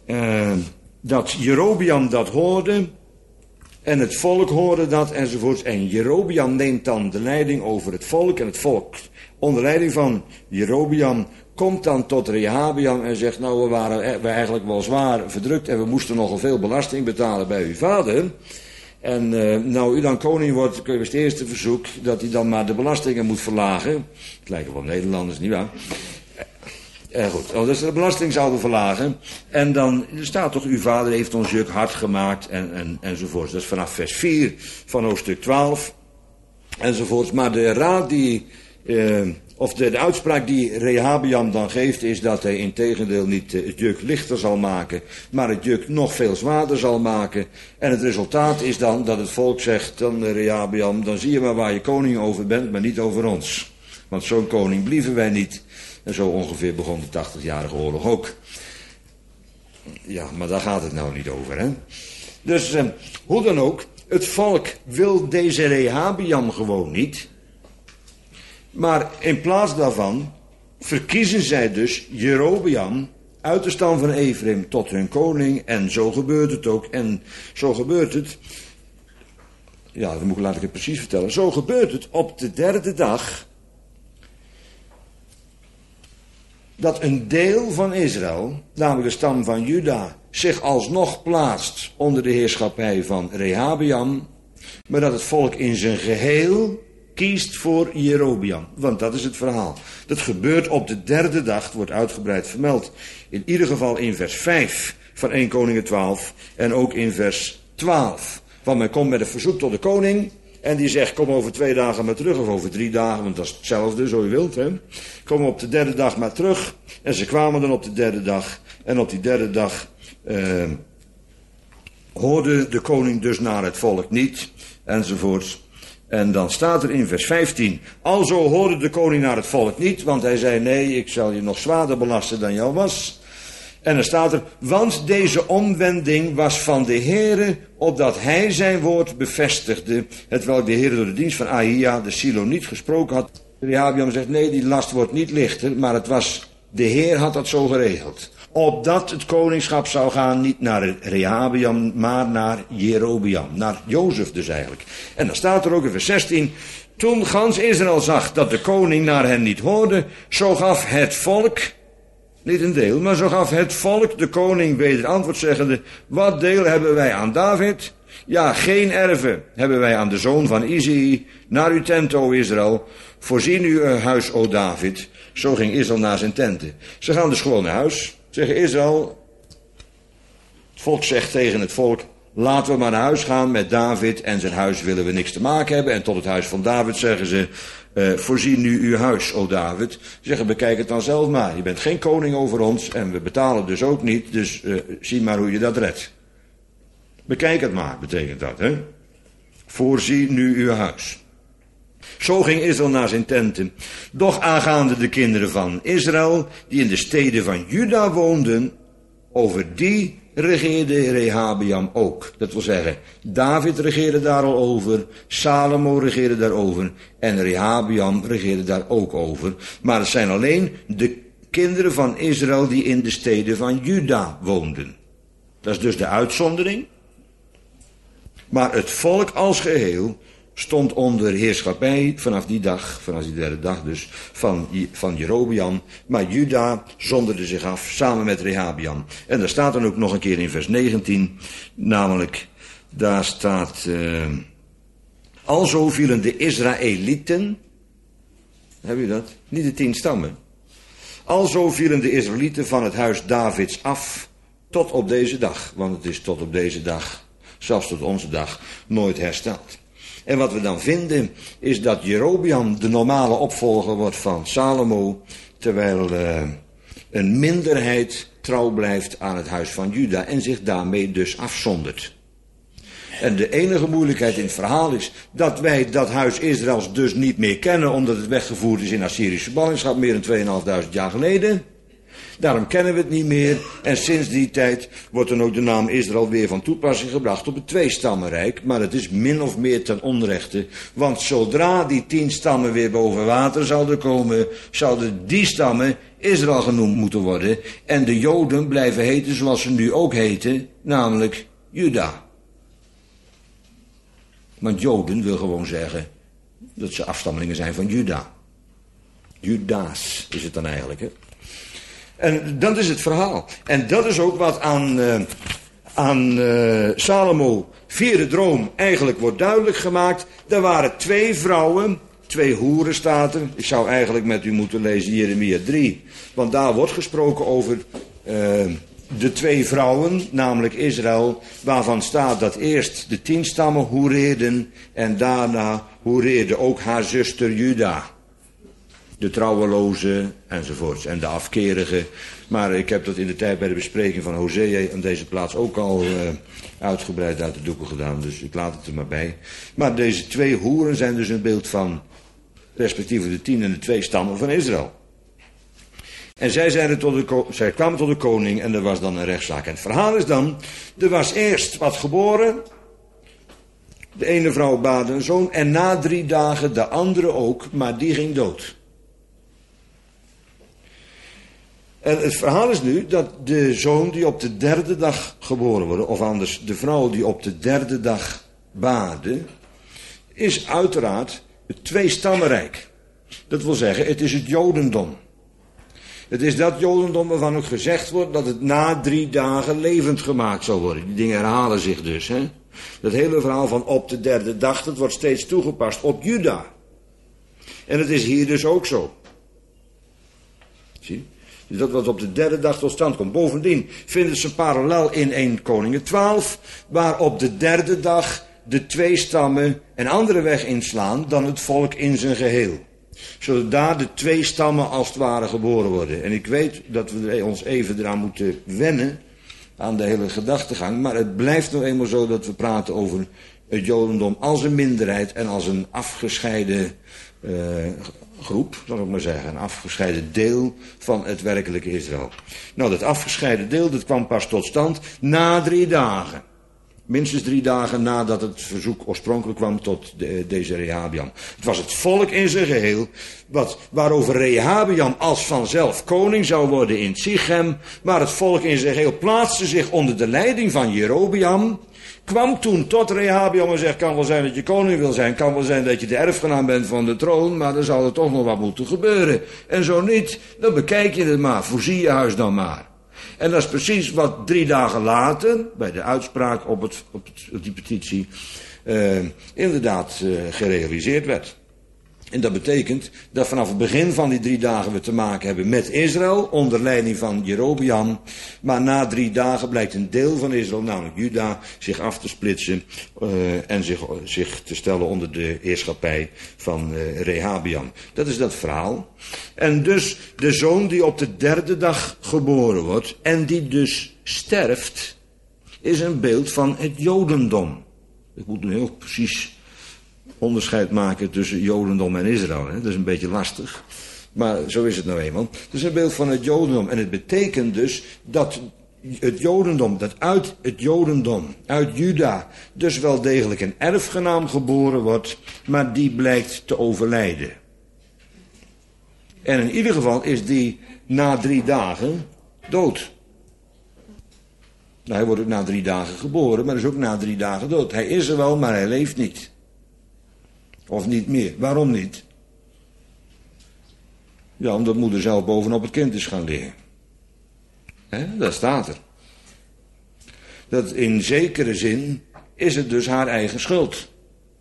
dat Jerobeam dat hoorde. En het volk hoorde dat enzovoorts. En Jerobeam neemt dan de leiding over het volk. En het volk onder leiding van Jerobeam komt dan tot Rehabeam en zegt, nou we waren eigenlijk wel zwaar verdrukt en we moesten nogal veel belasting betalen bij uw vader. En nou u dan koning wordt, kun je het eerste verzoek dat hij dan maar de belastingen moet verlagen. Het lijken wel Nederlanders, nietwaar? Goed, dat ze de belasting zouden verlagen. En dan er staat toch, uw vader heeft ons juk hard gemaakt enzovoorts. Dat is vanaf vers 4 van hoofdstuk 12 enzovoorts. Maar de raad die, of de uitspraak die Rehabeam dan geeft, is dat hij integendeel niet het juk lichter zal maken, maar het juk nog veel zwaarder zal maken. En het resultaat is dan dat het volk zegt, dan Rehabeam, dan zie je maar waar je koning over bent, maar niet over ons. Want zo'n koning blieven wij niet. En zo ongeveer begon de 80-jarige oorlog ook. Ja, maar daar gaat het nou niet over, hè. Dus, hoe dan ook, het volk wil deze Rehabeam gewoon niet. Maar in plaats daarvan verkiezen zij dus Jerobeam uit de stam van Ephraim tot hun koning. En zo gebeurt het ook. En zo gebeurt het. Ja, laat ik het precies vertellen. Zo gebeurt het op de derde dag. Dat een deel van Israël, namelijk de stam van Juda, zich alsnog plaatst onder de heerschappij van Rehabeam. Maar dat het volk in zijn geheel kiest voor Jerobeam. Want dat is het verhaal. Dat gebeurt op de derde dag, wordt uitgebreid vermeld. In ieder geval in vers 5 van 1 Koningen 12 en ook in vers 12. Want men komt met een verzoek tot de koning en die zegt, kom over 2 dagen maar terug, of over 3 dagen, want dat is hetzelfde, zo je wilt, hè. Kom op de derde dag maar terug. En ze kwamen dan op de derde dag. En op die derde dag hoorde de koning dus naar het volk niet, enzovoorts. En dan staat er in vers 15, alzo hoorde de koning naar het volk niet, want hij zei, nee, ik zal je nog zwaarder belasten dan jou was. En dan staat er, want deze omwending was van de Heere, opdat hij zijn woord bevestigde, hetwelk de Heere door de dienst van Ahia, de Siloniet, gesproken had. Rehabeam zegt, nee, die last wordt niet lichter, maar het was, de Heer had dat zo geregeld. Opdat het koningschap zou gaan, niet naar Rehabeam, maar naar Jerobeam, naar Jozef dus eigenlijk. En dan staat er ook in vers 16, toen gans Israël zag dat de koning naar hen niet hoorde, zo gaf het volk, niet een deel, maar zo gaf het volk de koning weder antwoord zeggende, wat deel hebben wij aan David? Ja, geen erven hebben wij aan de zoon van Izei, naar uw tent, o Israël, voorzien uw huis, o David. Zo ging Israël naar zijn tenten. Ze gaan dus gewoon naar huis, zeggen Israël, het volk zegt tegen het volk, laten we maar naar huis gaan met David en zijn huis willen we niks te maken hebben. En tot het huis van David zeggen ze, voorzie nu uw huis, o David. Ze zeggen, bekijk het dan zelf maar. Je bent geen koning over ons en we betalen dus ook niet, dus zie maar hoe je dat redt. Bekijk het maar, betekent dat, hè. Voorzie nu uw huis. Zo ging Israël naar zijn tenten. Doch aangaande de kinderen van Israël, die in de steden van Juda woonden, over die regeerde Rehabeam ook. Dat wil zeggen, David regeerde daar al over, Salomo regeerde daarover en Rehabeam regeerde daar ook over. Maar het zijn alleen de kinderen van Israël die in de steden van Juda woonden. Dat is dus de uitzondering. Maar het volk als geheel stond onder heerschappij vanaf die dag, vanaf die derde dag dus, van Jerobeam. Maar Juda zonderde zich af, samen met Rehabeam. En daar staat dan ook nog een keer in vers 19, namelijk, daar staat, alzo vielen de Israëlieten, heb je dat? Niet de 10 stammen. Alzo vielen de Israëlieten van het huis Davids af, tot op deze dag. Want het is tot op deze dag, zelfs tot onze dag, nooit hersteld. En wat we dan vinden, is dat Jerobeam de normale opvolger wordt van Salomo, terwijl een minderheid trouw blijft aan het huis van Juda en zich daarmee dus afzondert. En de enige moeilijkheid in het verhaal is dat wij dat huis Israëls dus niet meer kennen, omdat het weggevoerd is in Assyrische ballingschap meer dan 2.500 jaar geleden. Daarom kennen we het niet meer en sinds die tijd wordt dan ook de naam Israël weer van toepassing gebracht op het 2-stammenrijk. Maar het is min of meer ten onrechte, want zodra die 10 stammen weer boven water zouden komen, zouden die stammen Israël genoemd moeten worden. En de Joden blijven heten zoals ze nu ook heten, namelijk Juda. Want Joden wil gewoon zeggen dat ze afstammelingen zijn van Juda. Juda's is het dan eigenlijk, hè. En dat is het verhaal. En dat is ook wat aan Salomo via de droom eigenlijk wordt duidelijk gemaakt. Er waren 2 vrouwen, 2 hoeren staat er. Ik zou eigenlijk met u moeten lezen Jeremia 3. Want daar wordt gesproken over de 2 vrouwen, namelijk Israël. Waarvan staat dat eerst de 10 stammen hoereerden. En daarna hoereerde ook haar zuster Juda. De trouweloze enzovoorts en de afkerige. Maar ik heb dat in de tijd bij de bespreking van Hosea aan deze plaats ook al uitgebreid uit de doeken gedaan. Dus ik laat het er maar bij. Maar deze 2 hoeren zijn dus een beeld van respectievelijk de 10 en de 2 stammen van Israël. En zij kwamen tot de koning en er was dan een rechtszaak. En het verhaal is dan, er was eerst wat geboren. De ene vrouw baarde een zoon en na 3 dagen de andere ook, maar die ging dood. En het verhaal is nu dat de zoon die op de 3e dag geboren wordt, of anders de vrouw die op de 3e dag baarde, is uiteraard het tweestammenrijk. Dat wil zeggen, het is het Jodendom. Het is dat Jodendom waarvan ook gezegd wordt dat het na 3 dagen levend gemaakt zal worden. Die dingen herhalen zich dus. Hè? Dat hele verhaal van op de 3e dag, dat wordt steeds toegepast op Juda. En het is hier dus ook zo. Zie? Dus dat wat op de 3e dag tot stand komt. Bovendien vinden ze parallel in 1 Koningen 12, waar op de 3e dag de 2 stammen een andere weg inslaan dan het volk in zijn geheel. Zodat daar de 2 stammen als het ware geboren worden. En ik weet dat we ons even eraan moeten wennen, aan de hele gedachtegang. Maar het blijft nou eenmaal zo dat we praten over het Jodendom als een minderheid en als een afgescheiden groep, zal ik maar zeggen. Een afgescheiden deel van het werkelijke Israël. Nou, dat afgescheiden deel, dat kwam pas tot stand na 3 dagen. Minstens 3 dagen nadat het verzoek oorspronkelijk kwam tot deze Rehabeam. Het was het volk in zijn geheel, waarover Rehabeam als vanzelf koning zou worden in Sichem. Maar het volk in zijn geheel plaatste zich onder de leiding van Jerobeam. Kwam toen tot Rehabeam en zegt, kan wel zijn dat je koning wil zijn. Kan wel zijn dat je de erfgenaam bent van de troon. Maar er zal er toch nog wat moeten gebeuren. En zo niet, dan bekijk je het maar. Voorzie je huis dan maar. En dat is precies wat 3 dagen later, bij de uitspraak op die petitie, inderdaad gerealiseerd werd. En dat betekent dat vanaf het begin van die 3 dagen we te maken hebben met Israël, onder leiding van Jerobeam. Maar na 3 dagen blijkt een deel van Israël, namelijk Juda, zich af te splitsen en zich te stellen onder de heerschappij van Rehabeam. Dat is dat verhaal. En dus de zoon die op de 3e dag geboren wordt en die dus sterft, is een beeld van het Jodendom. Ik moet nu heel precies onderscheid maken tussen Jodendom en Israël. Hè? Dat is een beetje lastig. Maar zo is het nou eenmaal. Het is een beeld van het Jodendom. En het betekent dus dat het Jodendom, dat uit het Jodendom, uit Juda, dus wel degelijk een erfgenaam geboren wordt, maar die blijkt te overlijden. En in ieder geval is die na 3 dagen dood. Nou, hij wordt ook na 3 dagen geboren, maar is ook na 3 dagen dood. Hij is er wel, maar hij leeft niet. Of niet meer. Waarom niet? Ja, omdat moeder zelf bovenop het kind is gaan liggen. Dat staat er. Dat in zekere zin is het dus haar eigen schuld.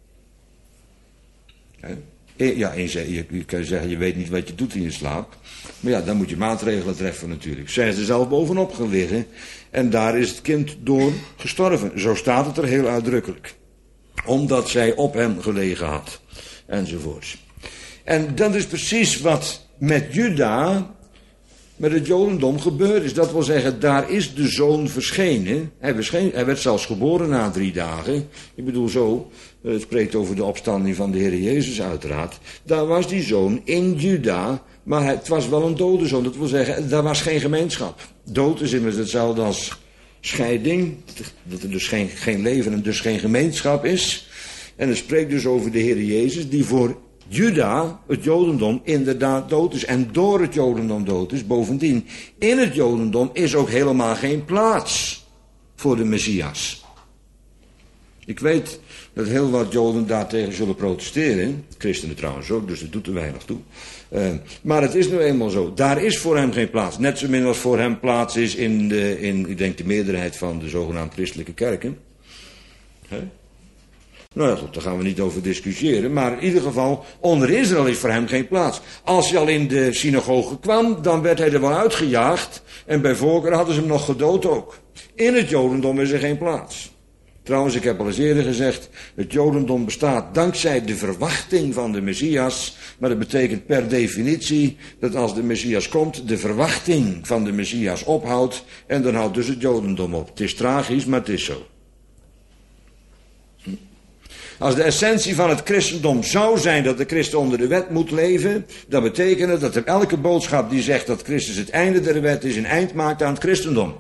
Ja, je kan zeggen, je weet niet wat je doet in je slaap. Maar ja, dan moet je maatregelen treffen natuurlijk. Zij is er zelf bovenop gaan liggen. En daar is het kind door gestorven. Zo staat het er heel uitdrukkelijk. Omdat zij op hem gelegen had. Enzovoorts. En dat is precies wat met Juda, met het Jodendom gebeurd is. Dat wil zeggen, daar is de zoon verschenen. Hij werd zelfs geboren na 3 dagen. Ik bedoel zo, het spreekt over de opstanding van de Heer Jezus uiteraard. Daar was die zoon in Juda, maar het was wel een dode zoon. Dat wil zeggen, daar was geen gemeenschap. Dood is immers hetzelfde als scheiding. Dat er dus geen leven en dus geen gemeenschap is. En het spreekt dus over de Heer Jezus, die voor Juda, het Jodendom, inderdaad dood is. En door het Jodendom dood is. Bovendien, in het Jodendom is ook helemaal geen plaats voor de Messias. Ik weet dat heel wat Joden daartegen zullen protesteren. Christenen trouwens ook, dus dat doet er weinig toe. Maar het is nu eenmaal zo. Daar is voor hem geen plaats. Net zo min als voor hem plaats is in ik denk, de meerderheid van de zogenaamde christelijke kerken. Nou ja, goed, daar gaan we niet over discussiëren. Maar in ieder geval, onder Israël is voor hem geen plaats. Als hij al in de synagoge kwam, dan werd hij er wel uitgejaagd. En bij voorkeur hadden ze hem nog gedood ook. In het Jodendom is er geen plaats. Trouwens, ik heb al eens eerder gezegd, het Jodendom bestaat dankzij de verwachting van de Messias. Maar dat betekent per definitie dat als de Messias komt, de verwachting van de Messias ophoudt. En dan houdt dus het Jodendom op. Het is tragisch, maar het is zo. Als de essentie van het christendom zou zijn dat de christen onder de wet moet leven, dan betekent het dat er elke boodschap die zegt dat Christus het einde der wet is, een eind maakt aan het christendom.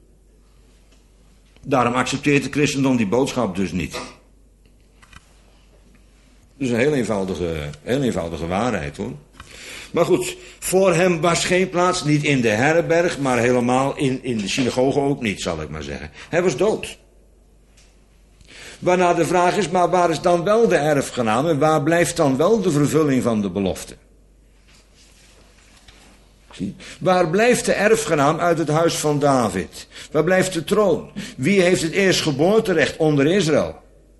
Daarom accepteert het christendom die boodschap dus niet. Dus een heel eenvoudige waarheid, hoor. Maar goed, voor hem was geen plaats, niet in de herberg, maar helemaal in de synagoge ook niet, zal ik maar zeggen. Hij was dood. Waarna de vraag is, maar waar is dan wel de erfgenaam en waar blijft dan wel de vervulling van de belofte? Zie, waar blijft de erfgenaam uit het huis van David? Waar blijft de troon? Wie heeft het eerstgeboorterecht onder Israël?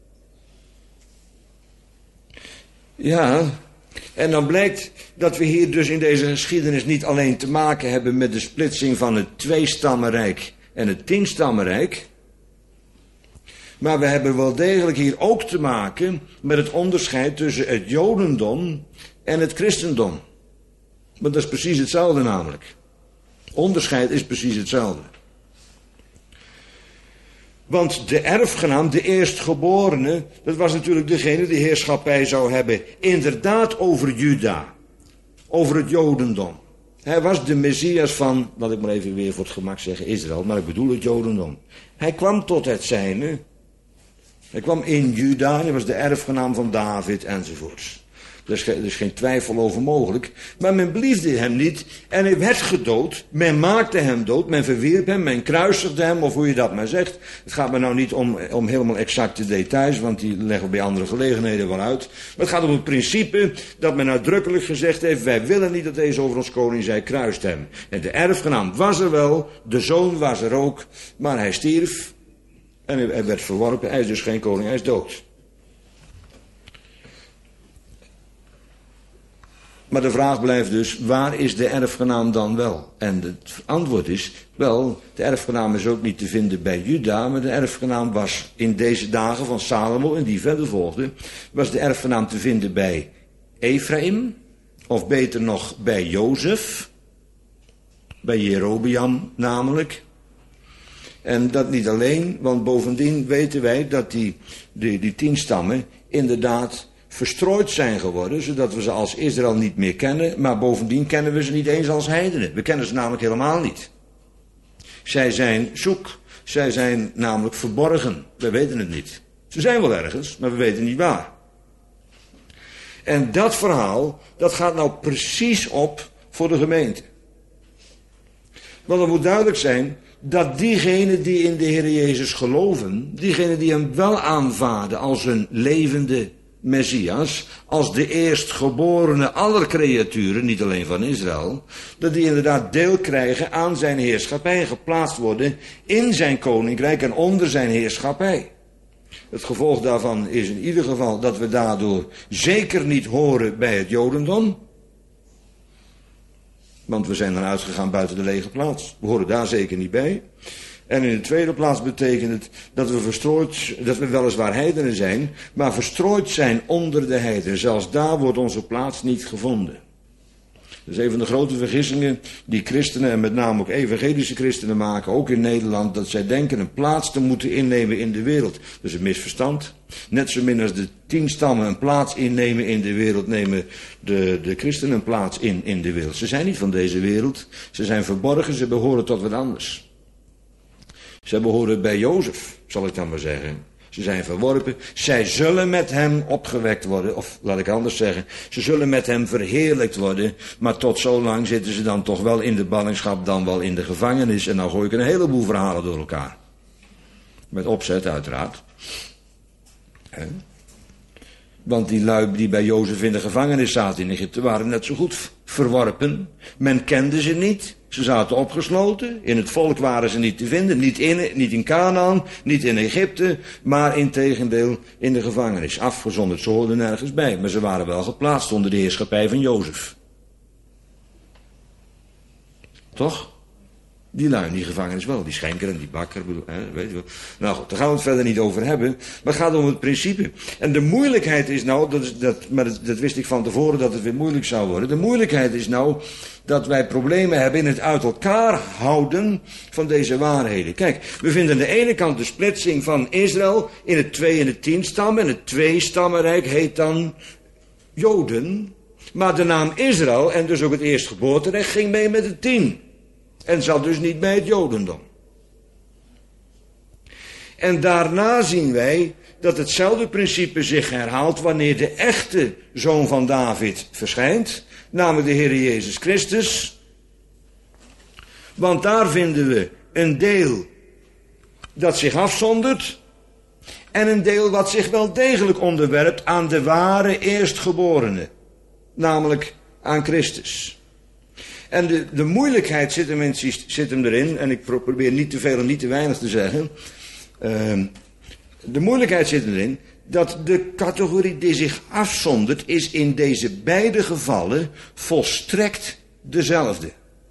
Ja, en dan blijkt dat we hier dus in deze geschiedenis niet alleen te maken hebben met de splitsing van het tweestammenrijk en het tienstammenrijk, maar we hebben wel degelijk hier ook te maken met het onderscheid tussen het jodendom en het christendom. Want dat is precies hetzelfde namelijk. Onderscheid is precies hetzelfde. Want de erfgenaam, de eerstgeborene, dat was natuurlijk degene die heerschappij zou hebben, inderdaad over Juda, over het jodendom. Hij was de Messias van, laat ik maar even weer voor het gemak zeggen, Israël, maar ik bedoel het jodendom. Hij kwam tot het zijne, hij kwam in Juda, hij was de erfgenaam van David enzovoorts. Er is geen twijfel over mogelijk. Maar men beliefde hem niet en hij werd gedood. Men maakte hem dood, men verwierp hem, men kruisigde hem, of hoe je dat maar zegt. Het gaat me nou niet om helemaal exacte details, want die leggen we bij andere gelegenheden wel uit. Maar het gaat om het principe dat men uitdrukkelijk gezegd heeft, wij willen niet dat deze over ons koning zij kruist hem. En de erfgenaam was er wel, de zoon was er ook, maar hij stierf en hij werd verworpen. Hij is dus geen koning, hij is dood. Maar de vraag blijft dus, waar is de erfgenaam dan wel? En het antwoord is, wel, de erfgenaam is ook niet te vinden bij Juda, maar de erfgenaam was in deze dagen van Salomo, en die verder volgden, was de erfgenaam te vinden bij Ephraim, of beter nog bij Jozef, bij Jerobeam namelijk. En dat niet alleen, want bovendien weten wij dat die 10 stammen inderdaad verstrooid zijn geworden, zodat we ze als Israël niet meer kennen, maar bovendien kennen we ze niet eens als heidenen. We kennen ze namelijk helemaal niet. Zij zijn zoek, zij zijn namelijk verborgen. We weten het niet. Ze zijn wel ergens, maar we weten niet waar. En dat verhaal, dat gaat nou precies op voor de gemeente. Want het moet duidelijk zijn dat diegenen die in de Heer Jezus geloven, diegenen die hem wel aanvaarden als een levende Messias, als de eerstgeborene aller creaturen, niet alleen van Israël, dat die inderdaad deel krijgen aan zijn heerschappij en geplaatst worden in zijn koninkrijk en onder zijn heerschappij. Het gevolg daarvan is in ieder geval dat we daardoor zeker niet horen bij het jodendom, want we zijn dan uitgegaan buiten de lege plaats. We horen daar zeker niet bij. En in de tweede plaats betekent het dat we weliswaar heidenen zijn, maar verstrooid zijn onder de heidenen. Zelfs daar wordt onze plaats niet gevonden. Dat is een van de grote vergissingen die christenen en met name ook evangelische christenen maken, ook in Nederland, dat zij denken een plaats te moeten innemen in de wereld. Dat is een misverstand. Net zo min als de 10 stammen een plaats innemen in de wereld, nemen de christenen een plaats in de wereld. Ze zijn niet van deze wereld, ze zijn verborgen, ze behoren tot wat anders. Ze behoren bij Jozef, zal ik dan maar zeggen. Ze zijn verworpen. Zij zullen met hem opgewekt worden. Of laat ik anders zeggen. Ze zullen met hem verheerlijkt worden. Maar tot zo lang zitten ze dan toch wel in de ballingschap, dan wel in de gevangenis. En dan gooi ik een heleboel verhalen door elkaar. Met opzet uiteraard. Want die lui die bij Jozef in de gevangenis zaten in Egypte waren net zo goed verworpen. Men kende ze niet. Ze zaten opgesloten. In het volk waren ze niet te vinden. Niet in Kanaan, niet in Egypte, maar integendeel in de gevangenis. Afgezonderd, ze hoorden nergens bij. Maar ze waren wel geplaatst onder de heerschappij van Jozef. Toch? Die lui in die gevangenis wel, die schenker en die bakker, weet je wel. Nou goed, daar gaan we het verder niet over hebben. Maar het gaat om het principe. En de moeilijkheid is nou, maar dat wist ik van tevoren dat het weer moeilijk zou worden. De moeilijkheid is nou dat wij problemen hebben in het uit elkaar houden van deze waarheden. Kijk, we vinden aan de ene kant de splitsing van Israël in het 2 en het 10 stammen. En het 2-stammenrijk heet dan Joden. Maar de naam Israël en dus ook het eerstgeboorterecht ging mee met het 10. En zat dus niet bij het Jodendom. En daarna zien wij dat hetzelfde principe zich herhaalt wanneer de echte zoon van David verschijnt. Namelijk de Heer Jezus Christus. Want daar vinden we een deel dat zich afzondert. En een deel wat zich wel degelijk onderwerpt aan de ware eerstgeborene. Namelijk aan Christus. En de moeilijkheid zit hem erin, en ik probeer niet te veel en niet te weinig te zeggen. De moeilijkheid zit erin dat de categorie die zich afzondert is in deze beide gevallen volstrekt dezelfde.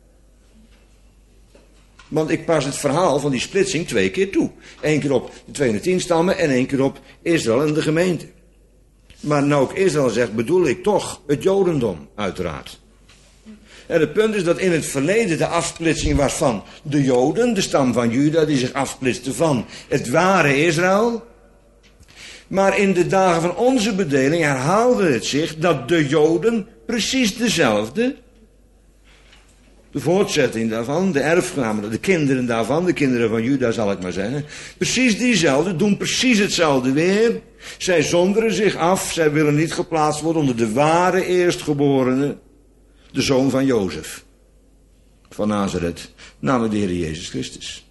Want ik pas het verhaal van die splitsing 2 keer toe. 1 keer op de 2 en de 10 stammen en 1 keer op Israël en de gemeente. Maar nou ook Israël zegt, bedoel ik toch het Jodendom, uiteraard. En het punt is dat in het verleden de afsplitsing was van de Joden, de stam van Juda, die zich afsplitste van het ware Israël. Maar in de dagen van onze bedeling herhaalde het zich dat de Joden precies dezelfde, de voortzetting daarvan, de erfgenamen, de kinderen daarvan, de kinderen van Juda zal ik maar zeggen, precies diezelfde, doen precies hetzelfde weer. Zij zonderen zich af, zij willen niet geplaatst worden onder de ware eerstgeborene, de zoon van Jozef, van Nazareth, namelijk de Heer Jezus Christus.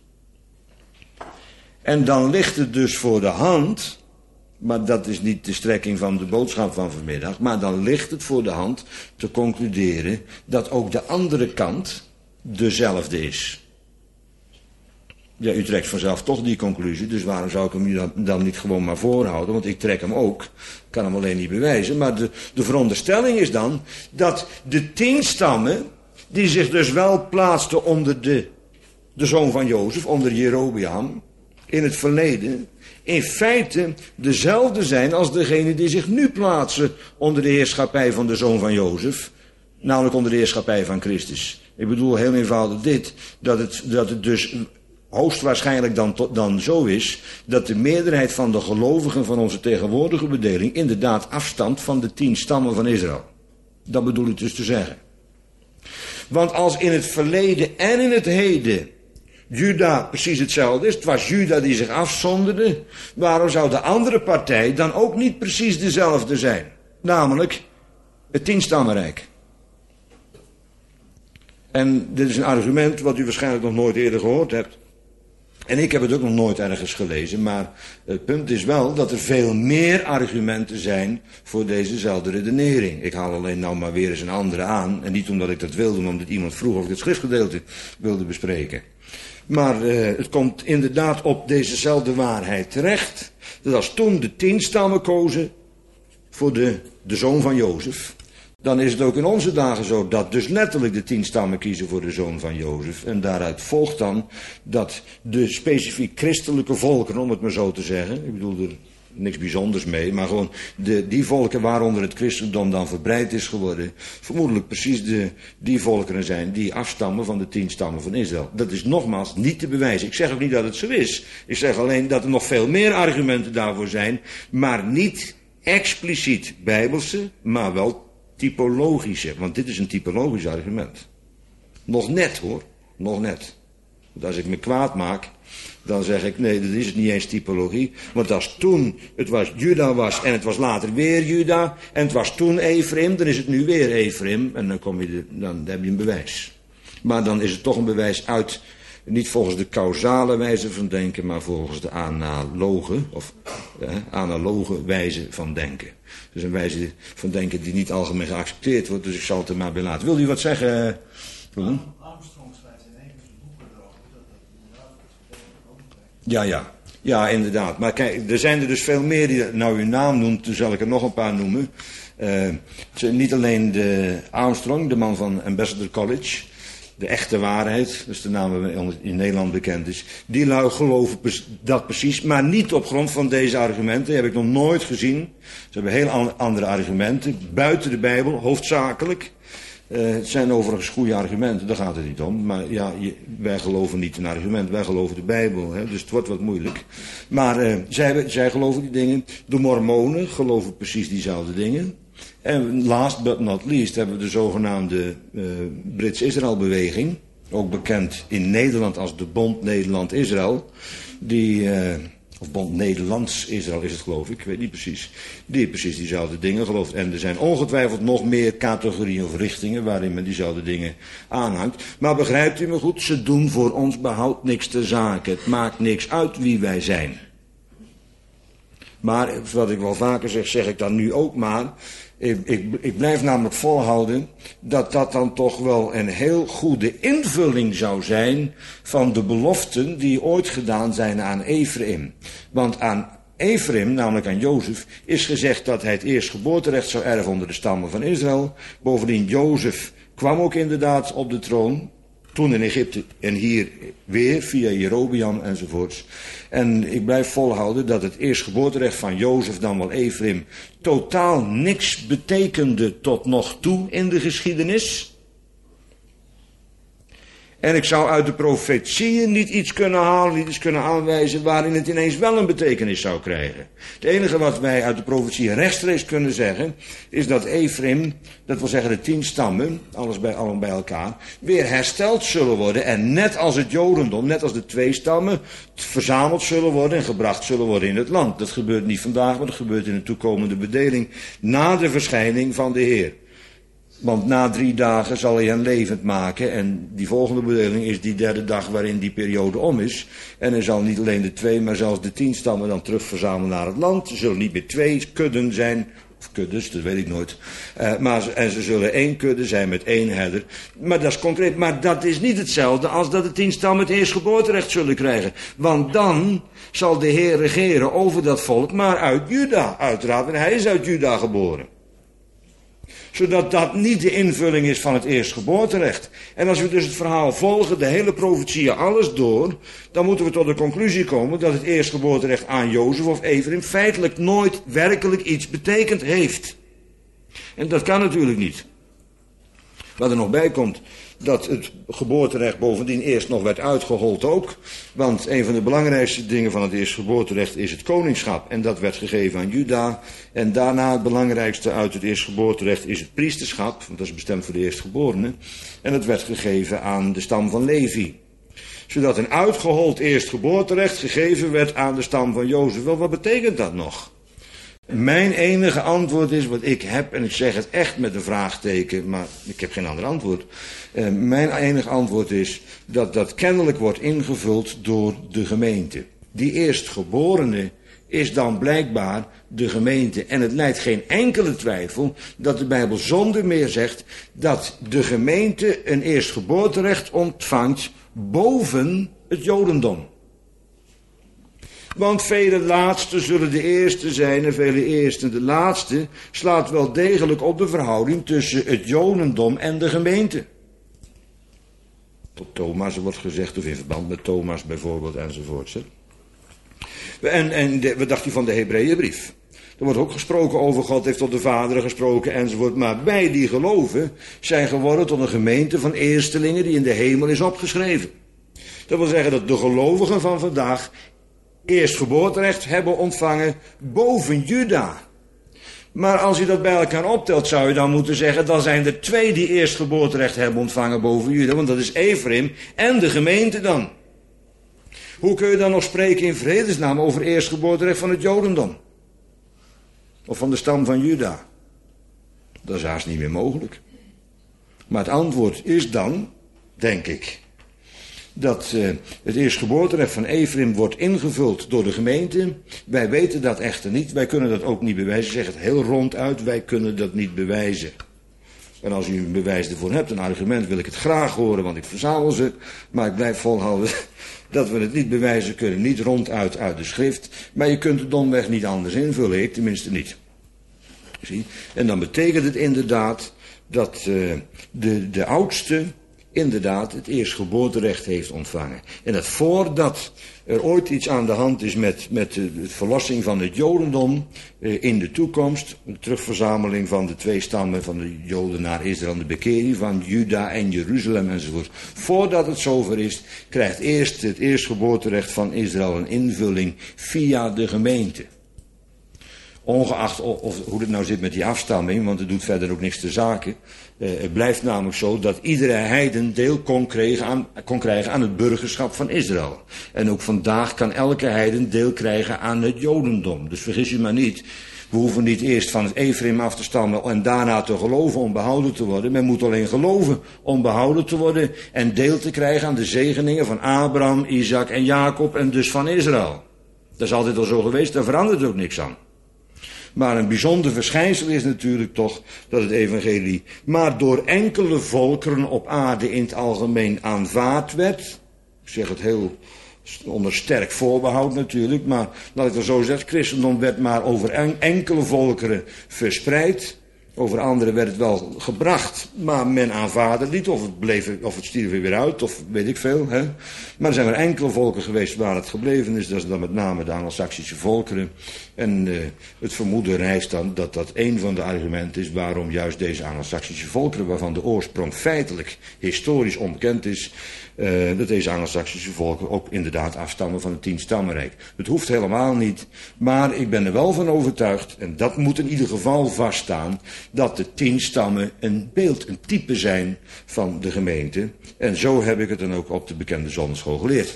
En dan ligt het dus voor de hand, maar dat is niet de strekking van de boodschap van vanmiddag, maar dan ligt het voor de hand te concluderen dat ook de andere kant dezelfde is. Ja, u trekt vanzelf toch die conclusie, dus waarom zou ik hem dan niet gewoon maar voorhouden? Want ik trek hem ook, kan hem alleen niet bewijzen. Maar de veronderstelling is dan dat de 10 stammen, die zich dus wel plaatsten onder de zoon van Jozef, onder Jerobeam, in het verleden, in feite dezelfde zijn als degenen die zich nu plaatsen onder de heerschappij van de zoon van Jozef, namelijk onder de heerschappij van Christus. Ik bedoel heel eenvoudig dit, dat het dus hoogstwaarschijnlijk dan zo is dat de meerderheid van de gelovigen van onze tegenwoordige bedeling inderdaad afstamt van de 10 stammen van Israël. Dat bedoel ik dus te zeggen. Want als in het verleden en in het heden Juda precies hetzelfde is, het was Juda die zich afzonderde, waarom zou de andere partij dan ook niet precies dezelfde zijn? Namelijk het 10-stammenrijk. En dit is een argument wat u waarschijnlijk nog nooit eerder gehoord hebt. En ik heb het ook nog nooit ergens gelezen, maar het punt is wel dat er veel meer argumenten zijn voor dezezelfde redenering. Ik haal alleen nou maar weer eens een andere aan, en niet omdat ik dat wilde, maar omdat iemand vroeg of ik het schriftgedeelte wilde bespreken. Maar het komt inderdaad op dezezelfde waarheid terecht, dat als toen de 10 stammen kozen voor de zoon van Jozef, dan is het ook in onze dagen zo dat dus letterlijk de 10 stammen kiezen voor de zoon van Jozef. En daaruit volgt dan dat de specifiek christelijke volken, om het maar zo te zeggen, ik bedoel er niks bijzonders mee, maar gewoon die volken waaronder het christendom dan verbreid is geworden, vermoedelijk precies die volkeren zijn die afstammen van de 10 stammen van Israël. Dat is nogmaals niet te bewijzen. Ik zeg ook niet dat het zo is. Ik zeg alleen dat er nog veel meer argumenten daarvoor zijn, maar niet expliciet bijbelse, maar wel typologische, want dit is een typologisch argument. Nog net hoor, nog net. Want als ik me kwaad maak, dan zeg ik nee, dat is het niet eens typologie. Want als toen het was Juda was en het was later weer Juda en het was toen Ephraim, dan is het nu weer Ephraim en dan heb je een bewijs. Maar dan is het toch een bewijs uit, niet volgens de causale wijze van denken, maar volgens de analoge wijze van denken. Dus een wijze van denken die niet algemeen geaccepteerd wordt, dus ik zal het er maar bij laten. Wil u wat zeggen? Armstrong schrijft in een van zijn boeken erover dat Ja, inderdaad. Maar kijk, er zijn er dus veel meer die nou uw naam noemt, toen zal ik er nog een paar noemen. Niet alleen de Armstrong, de man van Ambassador College, de echte waarheid, dat is de naam die in Nederland bekend is. Die lui geloven dat precies, maar niet op grond van deze argumenten. Die heb ik nog nooit gezien. Ze hebben heel andere argumenten, buiten de Bijbel, hoofdzakelijk. Het zijn overigens goede argumenten, daar gaat het niet om. Maar ja, wij geloven niet een argument, wij geloven de Bijbel. Hè, dus het wordt wat moeilijk. Maar zij geloven die dingen. De Mormonen geloven precies diezelfde dingen. En last but not least hebben we de zogenaamde Brits-Israël-beweging. Ook bekend in Nederland als de Bond Nederland-Israël. Of Bond Nederlands-Israël is het, geloof ik weet niet precies. Die precies diezelfde dingen gelooft. En er zijn ongetwijfeld nog meer categorieën of richtingen waarin men diezelfde dingen aanhangt. Maar begrijpt u me goed, ze doen voor ons behoud niks ter zake. Het maakt niks uit wie wij zijn. Maar, wat ik wel vaker zeg, zeg ik dan nu ook maar. Ik blijf namelijk volhouden dat dat dan toch wel een heel goede invulling zou zijn van de beloften die ooit gedaan zijn aan Ephraim. Want aan Ephraim, namelijk aan Jozef, is gezegd dat hij het eerstgeboorterecht zou erven onder de stammen van Israël. Bovendien, Jozef kwam ook inderdaad op de troon. Toen in Egypte en hier weer via Jerobeam enzovoorts. En ik blijf volhouden dat het eerstgeboorterecht van Jozef, dan wel Ephraim, totaal niks betekende tot nog toe in de geschiedenis. En ik zou uit de profetieën niet iets kunnen halen, niet iets kunnen aanwijzen waarin het ineens wel een betekenis zou krijgen. Het enige wat wij uit de profetieën rechtstreeks kunnen zeggen, is dat Ephraim, dat wil zeggen de 10 stammen, allen bij elkaar, weer hersteld zullen worden. En net als het Jodendom, net als de 2 stammen, verzameld zullen worden en gebracht zullen worden in het land. Dat gebeurt niet vandaag, maar dat gebeurt in de toekomende bedeling na de verschijning van de Heer. Want na 3 dagen zal hij hen levend maken. En die volgende bedeling is die 3e dag waarin die periode om is. En hij zal niet alleen de 2, maar zelfs de 10 stammen dan terug verzamelen naar het land. Er zullen niet meer 2 kudden zijn. Of kuddes, dat weet ik nooit. En ze zullen 1 kudde zijn met 1 herder. Maar dat is concreet. Maar dat is niet hetzelfde als dat de 10 stammen het eerstgeboorterecht zullen krijgen. Want dan zal de Heer regeren over dat volk, maar uit Juda uiteraard. En hij is uit Juda geboren. Zodat dat niet de invulling is van het eerstgeboorterecht. En als we dus het verhaal volgen, de hele profetieën, alles door, dan moeten we tot de conclusie komen dat het eerstgeboorterecht aan Jozef of Ephraim feitelijk nooit werkelijk iets betekend heeft. En dat kan natuurlijk niet. Wat er nog bij komt, dat het geboorterecht bovendien eerst nog werd uitgehold ook. Want een van de belangrijkste dingen van het eerstgeboorterecht is het koningschap. En dat werd gegeven aan Juda. En daarna het belangrijkste uit het eerstgeboorterecht is het priesterschap. Want dat is bestemd voor de eerstgeborenen. En dat werd gegeven aan de stam van Levi. Zodat een uitgehold eerstgeboorterecht gegeven werd aan de stam van Jozef. Wel, wat betekent dat nog? Mijn enige antwoord is wat ik heb, en ik zeg het echt met een vraagteken, maar ik heb geen ander antwoord. Mijn enige antwoord is dat dat kennelijk wordt ingevuld door de gemeente. Die eerstgeborene is dan blijkbaar de gemeente. En het lijdt geen enkele twijfel dat de Bijbel zonder meer zegt dat de gemeente een eerstgeboorterecht ontvangt boven het Jodendom. Want vele laatsten zullen de eerste zijn en vele eersten de laatste, slaat wel degelijk op de verhouding tussen het Jodendom en de gemeente. Tot Thomas wordt gezegd, of in verband met Thomas bijvoorbeeld enzovoorts. En wat dacht u van de Hebreeënbrief? Er wordt ook gesproken over God heeft tot de Vader gesproken enzovoort. Maar wij die geloven zijn geworden tot een gemeente van eerstelingen die in de hemel is opgeschreven. Dat wil zeggen dat de gelovigen van vandaag eerstgeboorterecht hebben ontvangen boven Juda. Maar als je dat bij elkaar optelt, zou je dan moeten zeggen, dan zijn er 2 die eerstgeboorterecht hebben ontvangen boven Juda, want dat is Ephraim en de gemeente dan. Hoe kun je dan nog spreken in vredesnaam over eerstgeboorterecht van het Jodendom? Of van de stam van Juda? Dat is haast niet meer mogelijk. Maar het antwoord is dan, denk ik, dat het eerstgeboorterecht van Ephraim wordt ingevuld door de gemeente. Wij weten dat echter niet. Wij kunnen dat ook niet bewijzen. Ik zeg het heel ronduit. Wij kunnen dat niet bewijzen. En als u een bewijs ervoor hebt, een argument, wil ik het graag horen, want ik verzamel ze. Maar ik blijf volhouden dat we het niet bewijzen kunnen. Niet ronduit uit de schrift. Maar je kunt het domweg niet anders invullen. Ik tenminste niet. Zie? En dan betekent het inderdaad dat de oudste inderdaad het eerstgeboorterecht heeft ontvangen. En dat voordat er ooit iets aan de hand is met de verlossing van het Jodendom in de toekomst, de terugverzameling van de twee stammen van de Joden naar Israël, de bekering van Juda en Jeruzalem enzovoort. Voordat het zover is, krijgt eerst het eerstgeboorterecht van Israël een invulling via de gemeente. Ongeacht hoe het nou zit met die afstamming, want het doet verder ook niks te zaken. Het blijft namelijk zo dat iedere heiden deel kon krijgen aan het burgerschap van Israël. En ook vandaag kan elke heiden deel krijgen aan het Jodendom. Dus vergis je maar niet, we hoeven niet eerst van het Ephraim af te stammen en daarna te geloven om behouden te worden. Men moet alleen geloven om behouden te worden en deel te krijgen aan de zegeningen van Abraham, Isaac en Jacob en dus van Israël. Dat is altijd al zo geweest, daar verandert ook niks aan. Maar een bijzonder verschijnsel is natuurlijk toch dat het evangelie maar door enkele volkeren op aarde in het algemeen aanvaard werd. Ik zeg het heel onder sterk voorbehoud natuurlijk, maar laat ik het zo zeggen, het christendom werd maar over enkele volkeren verspreid. Over anderen werd het wel gebracht, maar men aanvaarde het niet, of het stierf weer uit, of weet ik veel. Hè? Maar er zijn er enkele volken geweest waar het gebleven is, dat is dan met name de Anglo-Saxische volkeren. En het vermoeden rijst dan dat dat een van de argumenten is waarom juist deze Anglo-Saxische volkeren, waarvan de oorsprong feitelijk historisch onbekend is, dat deze Anglo-Saxische volken ook inderdaad afstammen van het 10-stammenrijk. Het hoeft helemaal niet, maar ik ben er wel van overtuigd, en dat moet in ieder geval vaststaan, dat de 10 stammen een beeld, een type zijn van de gemeente. En zo heb ik het dan ook op de bekende zondagschool geleerd.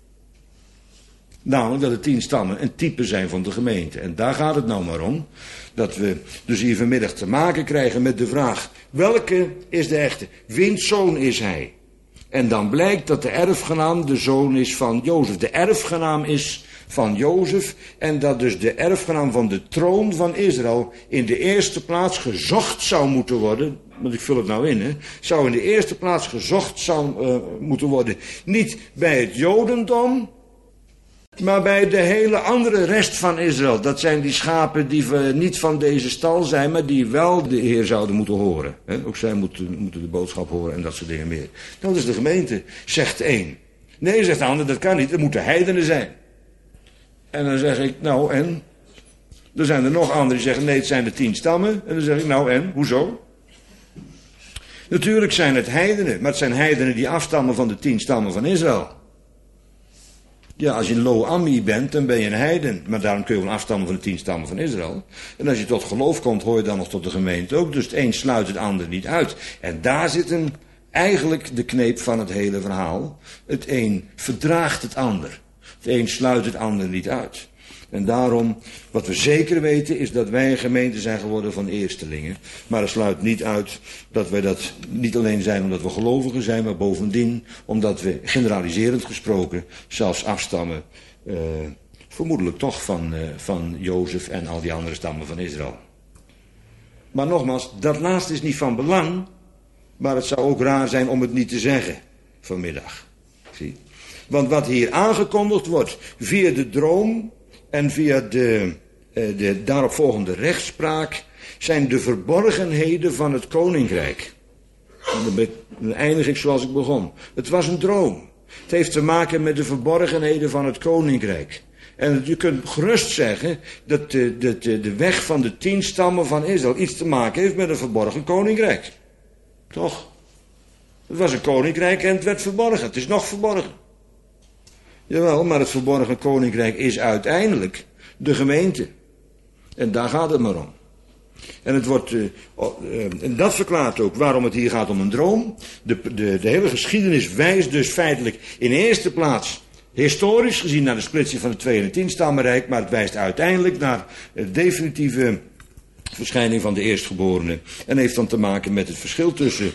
Namelijk dat de 10 stammen een type zijn van de gemeente. En daar gaat het nou maar om. Dat we dus hier vanmiddag te maken krijgen met de vraag: welke is de echte? Wiens zoon is hij? En dan blijkt dat de erfgenaam de zoon is van Jozef. De erfgenaam is van Jozef. En dat dus de erfgenaam van de troon van Israël in de eerste plaats gezocht zou moeten worden. Want ik vul het nou in, hè. Zou in de eerste plaats gezocht moeten worden. Niet bij het Jodendom, maar bij de hele andere rest van Israël. Dat zijn die schapen die niet van deze stal zijn, maar die wel de Heer zouden moeten horen. Ook zij moeten de boodschap horen en dat soort dingen meer. Dat is de gemeente, zegt de een. Nee, zegt de ander, dat kan niet, het moeten heidenen zijn. En dan zeg ik, nou en? Er zijn er nog anderen die zeggen, nee, het zijn de 10 stammen. En dan zeg ik, nou en? Hoezo? Natuurlijk zijn het heidenen, maar het zijn heidenen die afstammen van de 10 stammen van Israël. Ja, als je een Lo-Ammi bent, dan ben je een heiden. Maar daarom kun je wel afstammen van de 10 stammen van Israël. En als je tot geloof komt, hoor je dan nog tot de gemeente ook. Dus het een sluit het ander niet uit. En daar zit eigenlijk de kneep van het hele verhaal. Het een verdraagt het ander. Het een sluit het ander niet uit. En daarom, wat we zeker weten, is dat wij een gemeente zijn geworden van eerstelingen. Maar het sluit niet uit dat wij dat niet alleen zijn omdat we gelovigen zijn, maar bovendien omdat we, generaliserend gesproken, zelfs afstammen, vermoedelijk toch van Jozef en al die andere stammen van Israël. Maar nogmaals, dat laatste is niet van belang, maar het zou ook raar zijn om het niet te zeggen vanmiddag. Zie? Want wat hier aangekondigd wordt via de droom en via de daaropvolgende rechtspraak zijn de verborgenheden van het koninkrijk. En dan eindig ik zoals ik begon. Het was een droom. Het heeft te maken met de verborgenheden van het koninkrijk. En je kunt gerust zeggen dat de weg van de 10 stammen van Israël iets te maken heeft met een verborgen koninkrijk. Toch? Het was een koninkrijk en het werd verborgen. Het is nog verborgen. Jawel, maar het verborgen koninkrijk is uiteindelijk de gemeente. En daar gaat het maar om. En het wordt, en dat verklaart ook waarom het hier gaat om een droom. De hele geschiedenis wijst dus feitelijk in eerste plaats historisch gezien naar de splitsing van het 2 en het 10 stammenrijk, maar het wijst uiteindelijk naar de definitieve verschijning van de eerstgeborene. En heeft dan te maken met het verschil tussen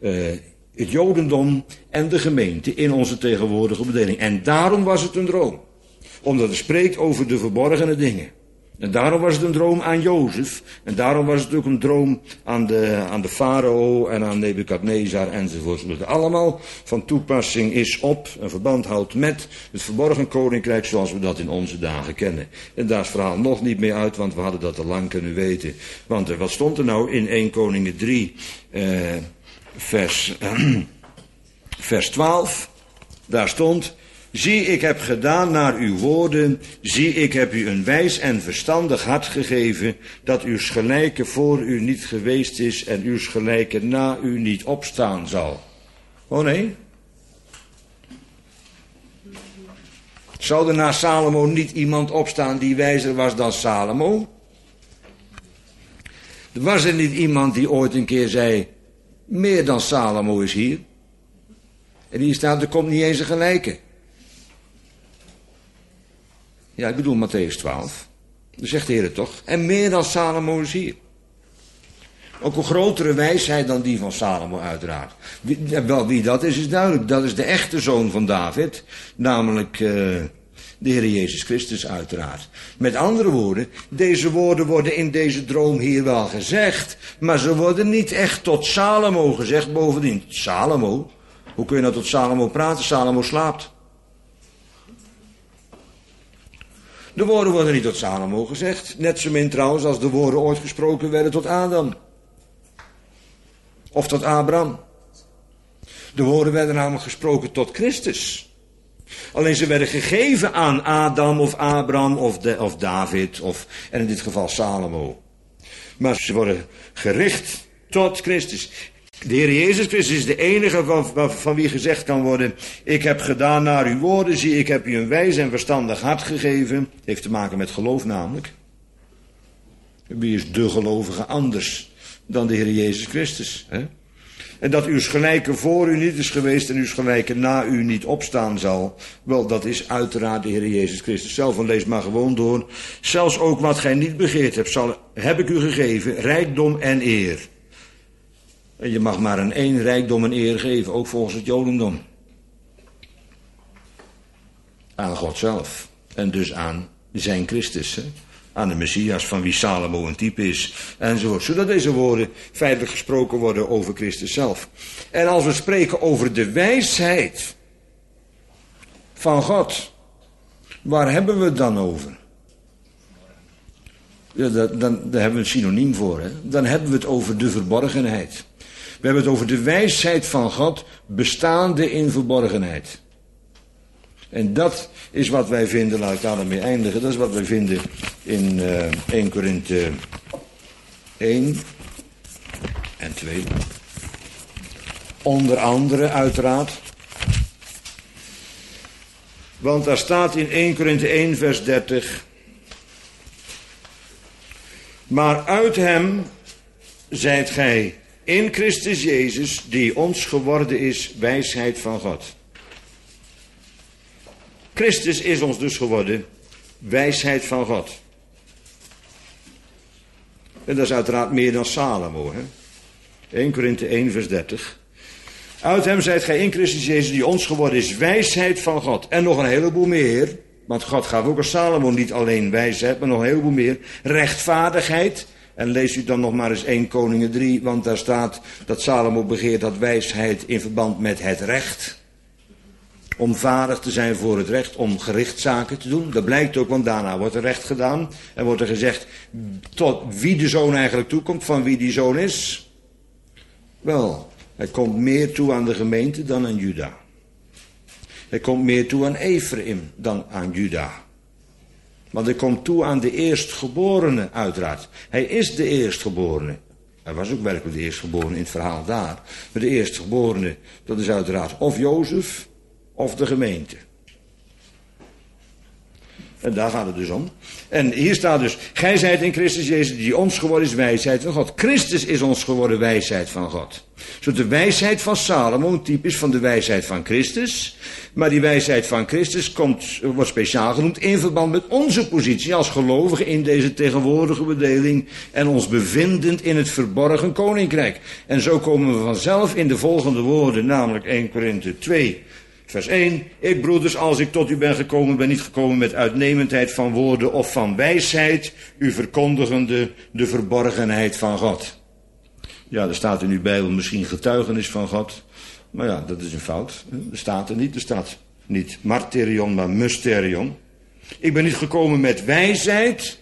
het Jodendom en de gemeente in onze tegenwoordige bedeling. En daarom was het een droom. Omdat het spreekt over de verborgene dingen. En daarom was het een droom aan Jozef. En daarom was het ook een droom aan de farao en aan Nebukadnezar enzovoort. Omdat het allemaal van toepassing is op en verband houdt met het verborgen koninkrijk zoals we dat in onze dagen kennen. En daar is het verhaal nog niet meer uit, want we hadden dat al lang kunnen weten. Want wat stond er nou in 1 Koningen 3 vers vers 12, daar stond: zie, ik heb gedaan naar uw woorden, zie, ik heb u een wijs en verstandig hart gegeven, dat uw gelijke voor u niet geweest is en uw gelijke na u niet opstaan zal. Oh nee? Zou er na Salomo niet iemand opstaan die wijzer was dan Salomo? Was er niet iemand die ooit een keer zei: meer dan Salomo is hier? En hier staat: er komt niet eens een gelijke. Ja, ik bedoel Mattheüs 12. Dan zegt de Heer het toch. En meer dan Salomo is hier. Ook een grotere wijsheid dan die van Salomo uiteraard. Wie dat is duidelijk. Dat is de echte zoon van David. Namelijk de Heer Jezus Christus uiteraard. Met andere woorden, deze woorden worden in deze droom hier wel gezegd. Maar ze worden niet echt tot Salomo gezegd. Bovendien, Salomo? Hoe kun je nou tot Salomo praten? Salomo slaapt. De woorden worden niet tot Salomo gezegd. Net zo min trouwens als de woorden ooit gesproken werden tot Adam. Of tot Abraham. De woorden werden namelijk gesproken tot Christus. Alleen ze werden gegeven aan Adam of Abraham of David en in dit geval Salomo. Maar ze worden gericht tot Christus. De Heer Jezus Christus is de enige van wie gezegd kan worden: ik heb gedaan naar uw woorden, zie, ik heb u een wijs en verstandig hart gegeven. Heeft te maken met geloof namelijk. Wie is de gelovige anders dan de Heer Jezus Christus? Hè? En dat uw gelijke voor u niet is geweest en uw gelijke na u niet opstaan zal. Wel, dat is uiteraard de Heer Jezus Christus zelf. En lees maar gewoon door. Zelfs ook wat gij niet begeerd hebt, heb ik u gegeven, rijkdom en eer. En je mag maar een één rijkdom en eer geven, ook volgens het Jodendom. Aan God zelf. En dus aan zijn Christus. Hè? Aan de Messias van wie Salomo een type is. Enzovoort. Zodat deze woorden feitelijk gesproken worden over Christus zelf. En als we spreken over de wijsheid van God. Waar hebben we het dan over? Ja, daar hebben we een synoniem voor. Hè? Dan hebben we het over de verborgenheid. We hebben het over de wijsheid van God, bestaande in verborgenheid. En dat is wat wij vinden, laat ik daarmee eindigen, dat is wat wij vinden in 1 Korinthe 1 en 2. Onder andere uiteraard. Want daar staat in 1 Korinthe 1 vers 30. Maar uit hem zijt gij in Christus Jezus, die ons geworden is wijsheid van God. Christus is ons dus geworden wijsheid van God. En dat is uiteraard meer dan Salomo. Hè? 1 Korinthe 1 vers 30. Uit hem zijt gij in Christus Jezus, die ons geworden is wijsheid van God. En nog een heleboel meer. Want God gaf ook aan Salomo niet alleen wijsheid, maar nog een heleboel meer. Rechtvaardigheid. En lees u dan nog maar eens 1 Koningen 3, want daar staat dat Salomo begeert dat wijsheid in verband met het recht. Om vaardig te zijn voor het recht, om gerichtszaken te doen. Dat blijkt ook, want daarna wordt er recht gedaan. En wordt er gezegd tot wie de zoon eigenlijk toekomt, van wie die zoon is. Wel, hij komt meer toe aan de gemeente dan aan Juda. Hij komt meer toe aan Ephraim dan aan Juda. Want hij komt toe aan de eerstgeborene uiteraard. Hij is de eerstgeborene. Hij was ook werkelijk de eerstgeborene in het verhaal daar. Maar de eerstgeborene, dat is uiteraard of Jozef of de gemeente. En daar gaat het dus om. En hier staat dus: gij zijt in Christus Jezus, die ons geworden is wijsheid van God. Christus is ons geworden wijsheid van God. Zodat de wijsheid van Salomo een type is van de wijsheid van Christus. Maar die wijsheid van Christus wordt speciaal genoemd in verband met onze positie als gelovigen in deze tegenwoordige bedeling en ons bevindend in het verborgen koninkrijk. En zo komen we vanzelf in de volgende woorden, namelijk 1 Korinthe 2. Vers 1, ik broeders, als ik tot u ben niet gekomen met uitnemendheid van woorden of van wijsheid, u verkondigende de verborgenheid van God. Ja, er staat in uw Bijbel misschien getuigenis van God, maar ja, dat is een fout. Er staat niet marterion, maar mysterion. Ik ben niet gekomen met wijsheid,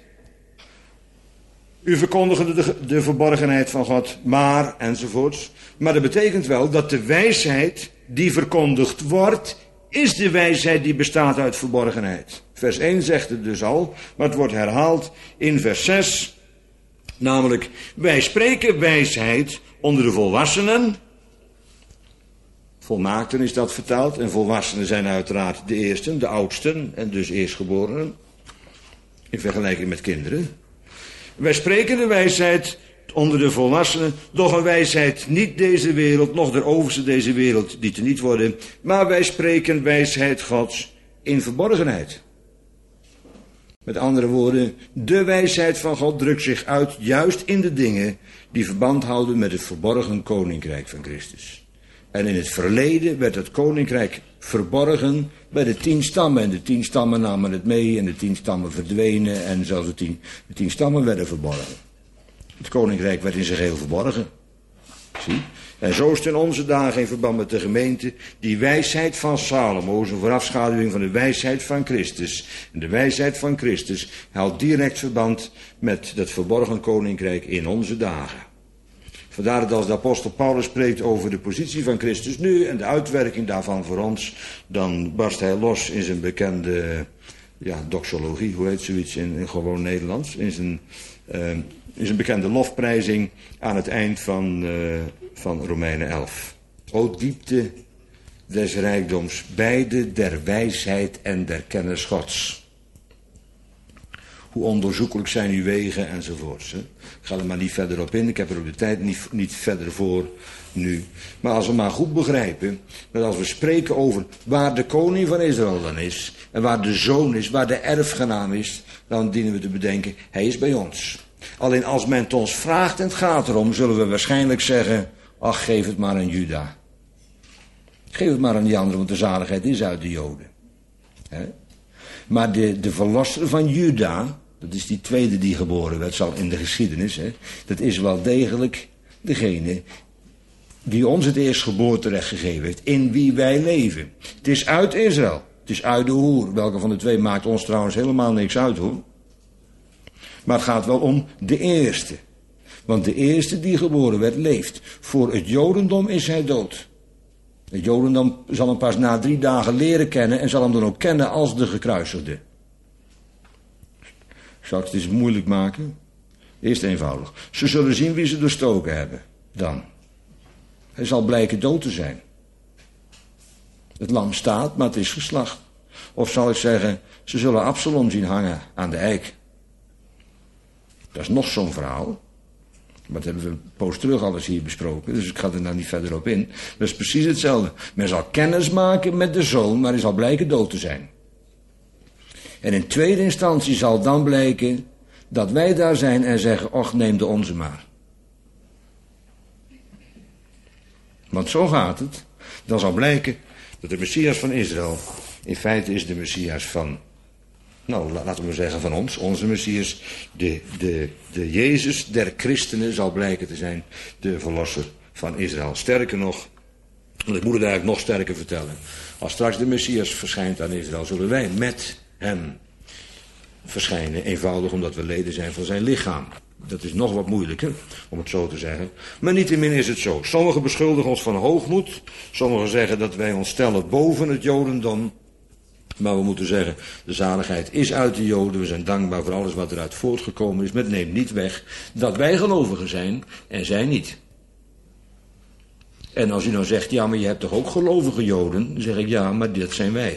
u verkondigende de verborgenheid van God, maar enzovoorts. Maar dat betekent wel dat de wijsheid die verkondigd wordt, is de wijsheid die bestaat uit verborgenheid. Vers 1 zegt het dus al, maar het wordt herhaald in vers 6. Namelijk, wij spreken wijsheid onder de volwassenen. Volmaakten is dat vertaald. En volwassenen zijn uiteraard de eersten, de oudsten en dus eerstgeborenen. In vergelijking met kinderen. Wij spreken de wijsheid onder de volwassenen, doch een wijsheid niet deze wereld, noch de overste deze wereld, die te niet worden. Maar wij spreken wijsheid Gods in verborgenheid. Met andere woorden, de wijsheid van God drukt zich uit juist in de dingen die verband houden met het verborgen koninkrijk van Christus. En in het verleden werd het koninkrijk verborgen bij de 10 stammen. En de 10 stammen namen het mee en de 10 stammen verdwenen en zelfs de 10 stammen werden verborgen. Het koninkrijk werd in zijn geheel verborgen. Zie? En zo is het in onze dagen in verband met de gemeente die wijsheid van Salomo, een voorafschaduwing van de wijsheid van Christus. En de wijsheid van Christus houdt direct verband met het verborgen koninkrijk in onze dagen. Vandaar dat als de apostel Paulus spreekt over de positie van Christus nu en de uitwerking daarvan voor ons, dan barst hij los in zijn bekende doxologie, hoe heet zoiets in gewoon Nederlands, in zijn bekende lofprijzing aan het eind van Romeinen 11. O diepte des rijkdoms, beide der wijsheid en der kennis Gods. Hoe onderzoekelijk zijn uw wegen enzovoorts. Hè? Ik ga er maar niet verder op in, ik heb er ook de tijd niet verder voor nu. Maar als we maar goed begrijpen, dat als we spreken over waar de koning van Israël dan is, en waar de zoon is, waar de erfgenaam is, dan dienen we te bedenken, hij is bij ons. Alleen als men het ons vraagt en het gaat erom, zullen we waarschijnlijk zeggen, ach, geef het maar aan Juda. Geef het maar aan die anderen, want de zaligheid is uit de Joden. He? Maar de verlosser van Juda, dat is die tweede die geboren werd, zal in de geschiedenis, dat is wel degelijk degene die ons het eerstgeboorterecht gegeven heeft, in wie wij leven. Het is uit Israël, het is uit de hoer. Welke van de twee maakt ons trouwens helemaal niks uit, hoor. Maar het gaat wel om de eerste. Want de eerste die geboren werd, leeft. Voor het Jodendom is hij dood. Het Jodendom zal hem pas na 3 dagen leren kennen en zal hem dan ook kennen als de gekruisigde. Zal ik het eens moeilijk maken? Eerst eenvoudig. Ze zullen zien wie ze doorstoken hebben. Dan. Hij zal blijken dood te zijn. Het lam staat, maar het is geslacht. Of zal ik zeggen, ze zullen Absalom zien hangen aan de eik. Dat is nog zo'n verhaal. Maar dat hebben we een poos terug alles hier besproken. Dus ik ga er nou niet verder op in. Dat is precies hetzelfde. Men zal kennis maken met de zoon, maar hij zal blijken dood te zijn. En in tweede instantie zal dan blijken dat wij daar zijn en zeggen, och, neem de onze maar. Want zo gaat het. Dan zal blijken dat de Messias van Israël in feite is de Messias van, laten we zeggen van ons, onze Messias, de Jezus der christenen zal blijken te zijn, de verlosser van Israël. Sterker nog, want ik moet het eigenlijk nog sterker vertellen. Als straks de Messias verschijnt aan Israël, zullen wij met hem verschijnen, eenvoudig omdat we leden zijn van zijn lichaam. Dat is nog wat moeilijker, om het zo te zeggen. Maar niettemin is het zo. Sommigen beschuldigen ons van hoogmoed. Sommigen zeggen dat wij ons stellen boven het Jodendom. Maar we moeten zeggen, de zaligheid is uit de Joden. We zijn dankbaar voor alles wat eruit voortgekomen is. Maar het neemt niet weg dat wij gelovigen zijn en zij niet. En als u nou zegt, ja, maar je hebt toch ook gelovige Joden? Dan zeg ik, ja, maar dat zijn wij.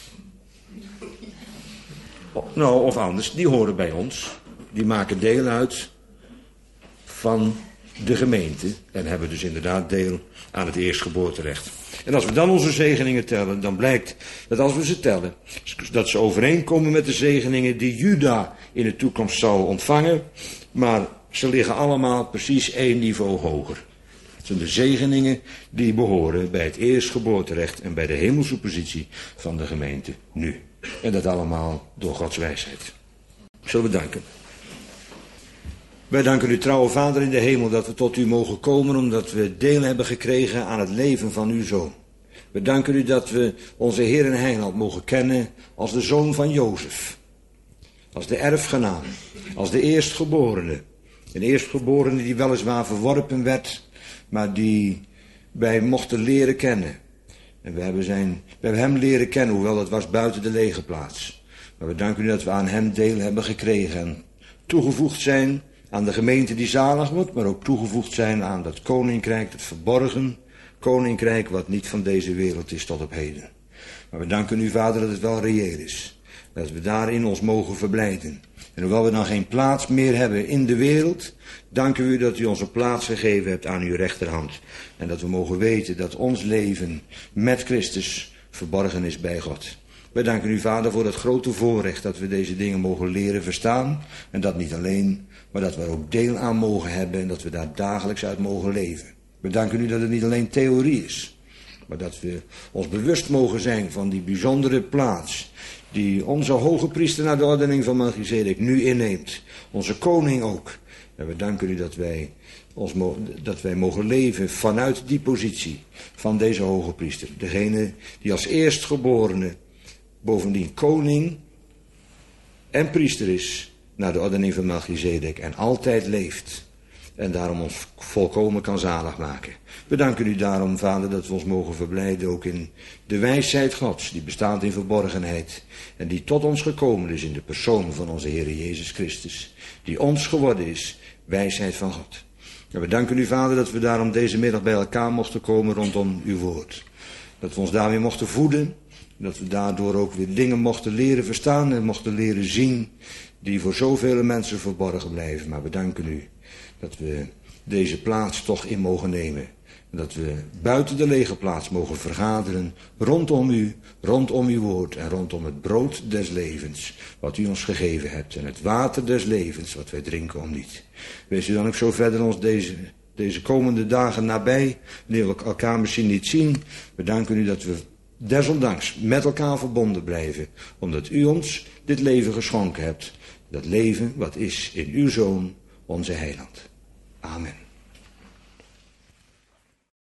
Nou, of anders, die horen bij ons. Die maken deel uit van de gemeente. En hebben dus inderdaad deel aan het eerstgeboorterecht. En als we dan onze zegeningen tellen, dan blijkt dat als we ze tellen, dat ze overeenkomen met de zegeningen die Juda in de toekomst zal ontvangen. Maar ze liggen allemaal precies 1 niveau hoger. Het zijn de zegeningen die behoren bij het eerstgeboorterecht en bij de hemelse positie van de gemeente nu. En dat allemaal door Gods wijsheid. Zullen we danken. Wij danken u, trouwe Vader in de hemel, dat we tot u mogen komen, omdat we deel hebben gekregen aan het leven van uw Zoon. We danken u dat we onze Heer en Heiland mogen kennen als de Zoon van Jozef. Als de erfgenaam, als de eerstgeborene. Een eerstgeborene die weliswaar verworpen werd, maar die wij mochten leren kennen. En we hebben hem leren kennen, hoewel dat was buiten de legerplaats. Maar we danken u dat we aan hem deel hebben gekregen en toegevoegd zijn aan de gemeente die zalig wordt, maar ook toegevoegd zijn aan dat koninkrijk, het verborgen koninkrijk wat niet van deze wereld is tot op heden. Maar we danken u, Vader, dat het wel reëel is. Dat we daarin ons mogen verblijden. En hoewel we dan geen plaats meer hebben in de wereld, danken we u dat u ons een plaats gegeven hebt aan uw rechterhand. En dat we mogen weten dat ons leven met Christus verborgen is bij God. Wij danken u, Vader, voor het grote voorrecht dat we deze dingen mogen leren verstaan. En dat niet alleen, maar dat we er ook deel aan mogen hebben en dat we daar dagelijks uit mogen leven. We danken u dat het niet alleen theorie is, maar dat we ons bewust mogen zijn van die bijzondere plaats die onze hoge priester naar de ordening van Melchizedek nu inneemt. Onze koning ook. En we danken u dat wij mogen leven vanuit die positie van deze hoge priester. Degene die als eerstgeborene bovendien koning en priester is naar de ordening van Melchizedek en altijd leeft. En daarom ons volkomen kan zalig maken. We danken u daarom, Vader, dat we ons mogen verblijden ook in de wijsheid Gods, die bestaat in verborgenheid. En die tot ons gekomen is in de persoon van onze Heer Jezus Christus. Die ons geworden is, wijsheid van God. En we danken u, Vader, dat we daarom deze middag bij elkaar mochten komen rondom uw woord. Dat we ons daarmee mochten voeden. Dat we daardoor ook weer dingen mochten leren verstaan en mochten leren zien die voor zoveel mensen verborgen blijven. Maar we danken u dat we deze plaats toch in mogen nemen. En dat we buiten de lege plaats mogen vergaderen rondom u, rondom uw woord en rondom het brood des levens wat u ons gegeven hebt. En het water des levens wat wij drinken om niet. Wees u dan ook zo verder ons deze komende dagen nabij, wanneer we elkaar misschien niet zien. We danken u dat we desondanks met elkaar verbonden blijven, omdat u ons dit leven geschonken hebt. Dat leven wat is in uw Zoon, onze heiland. Amen.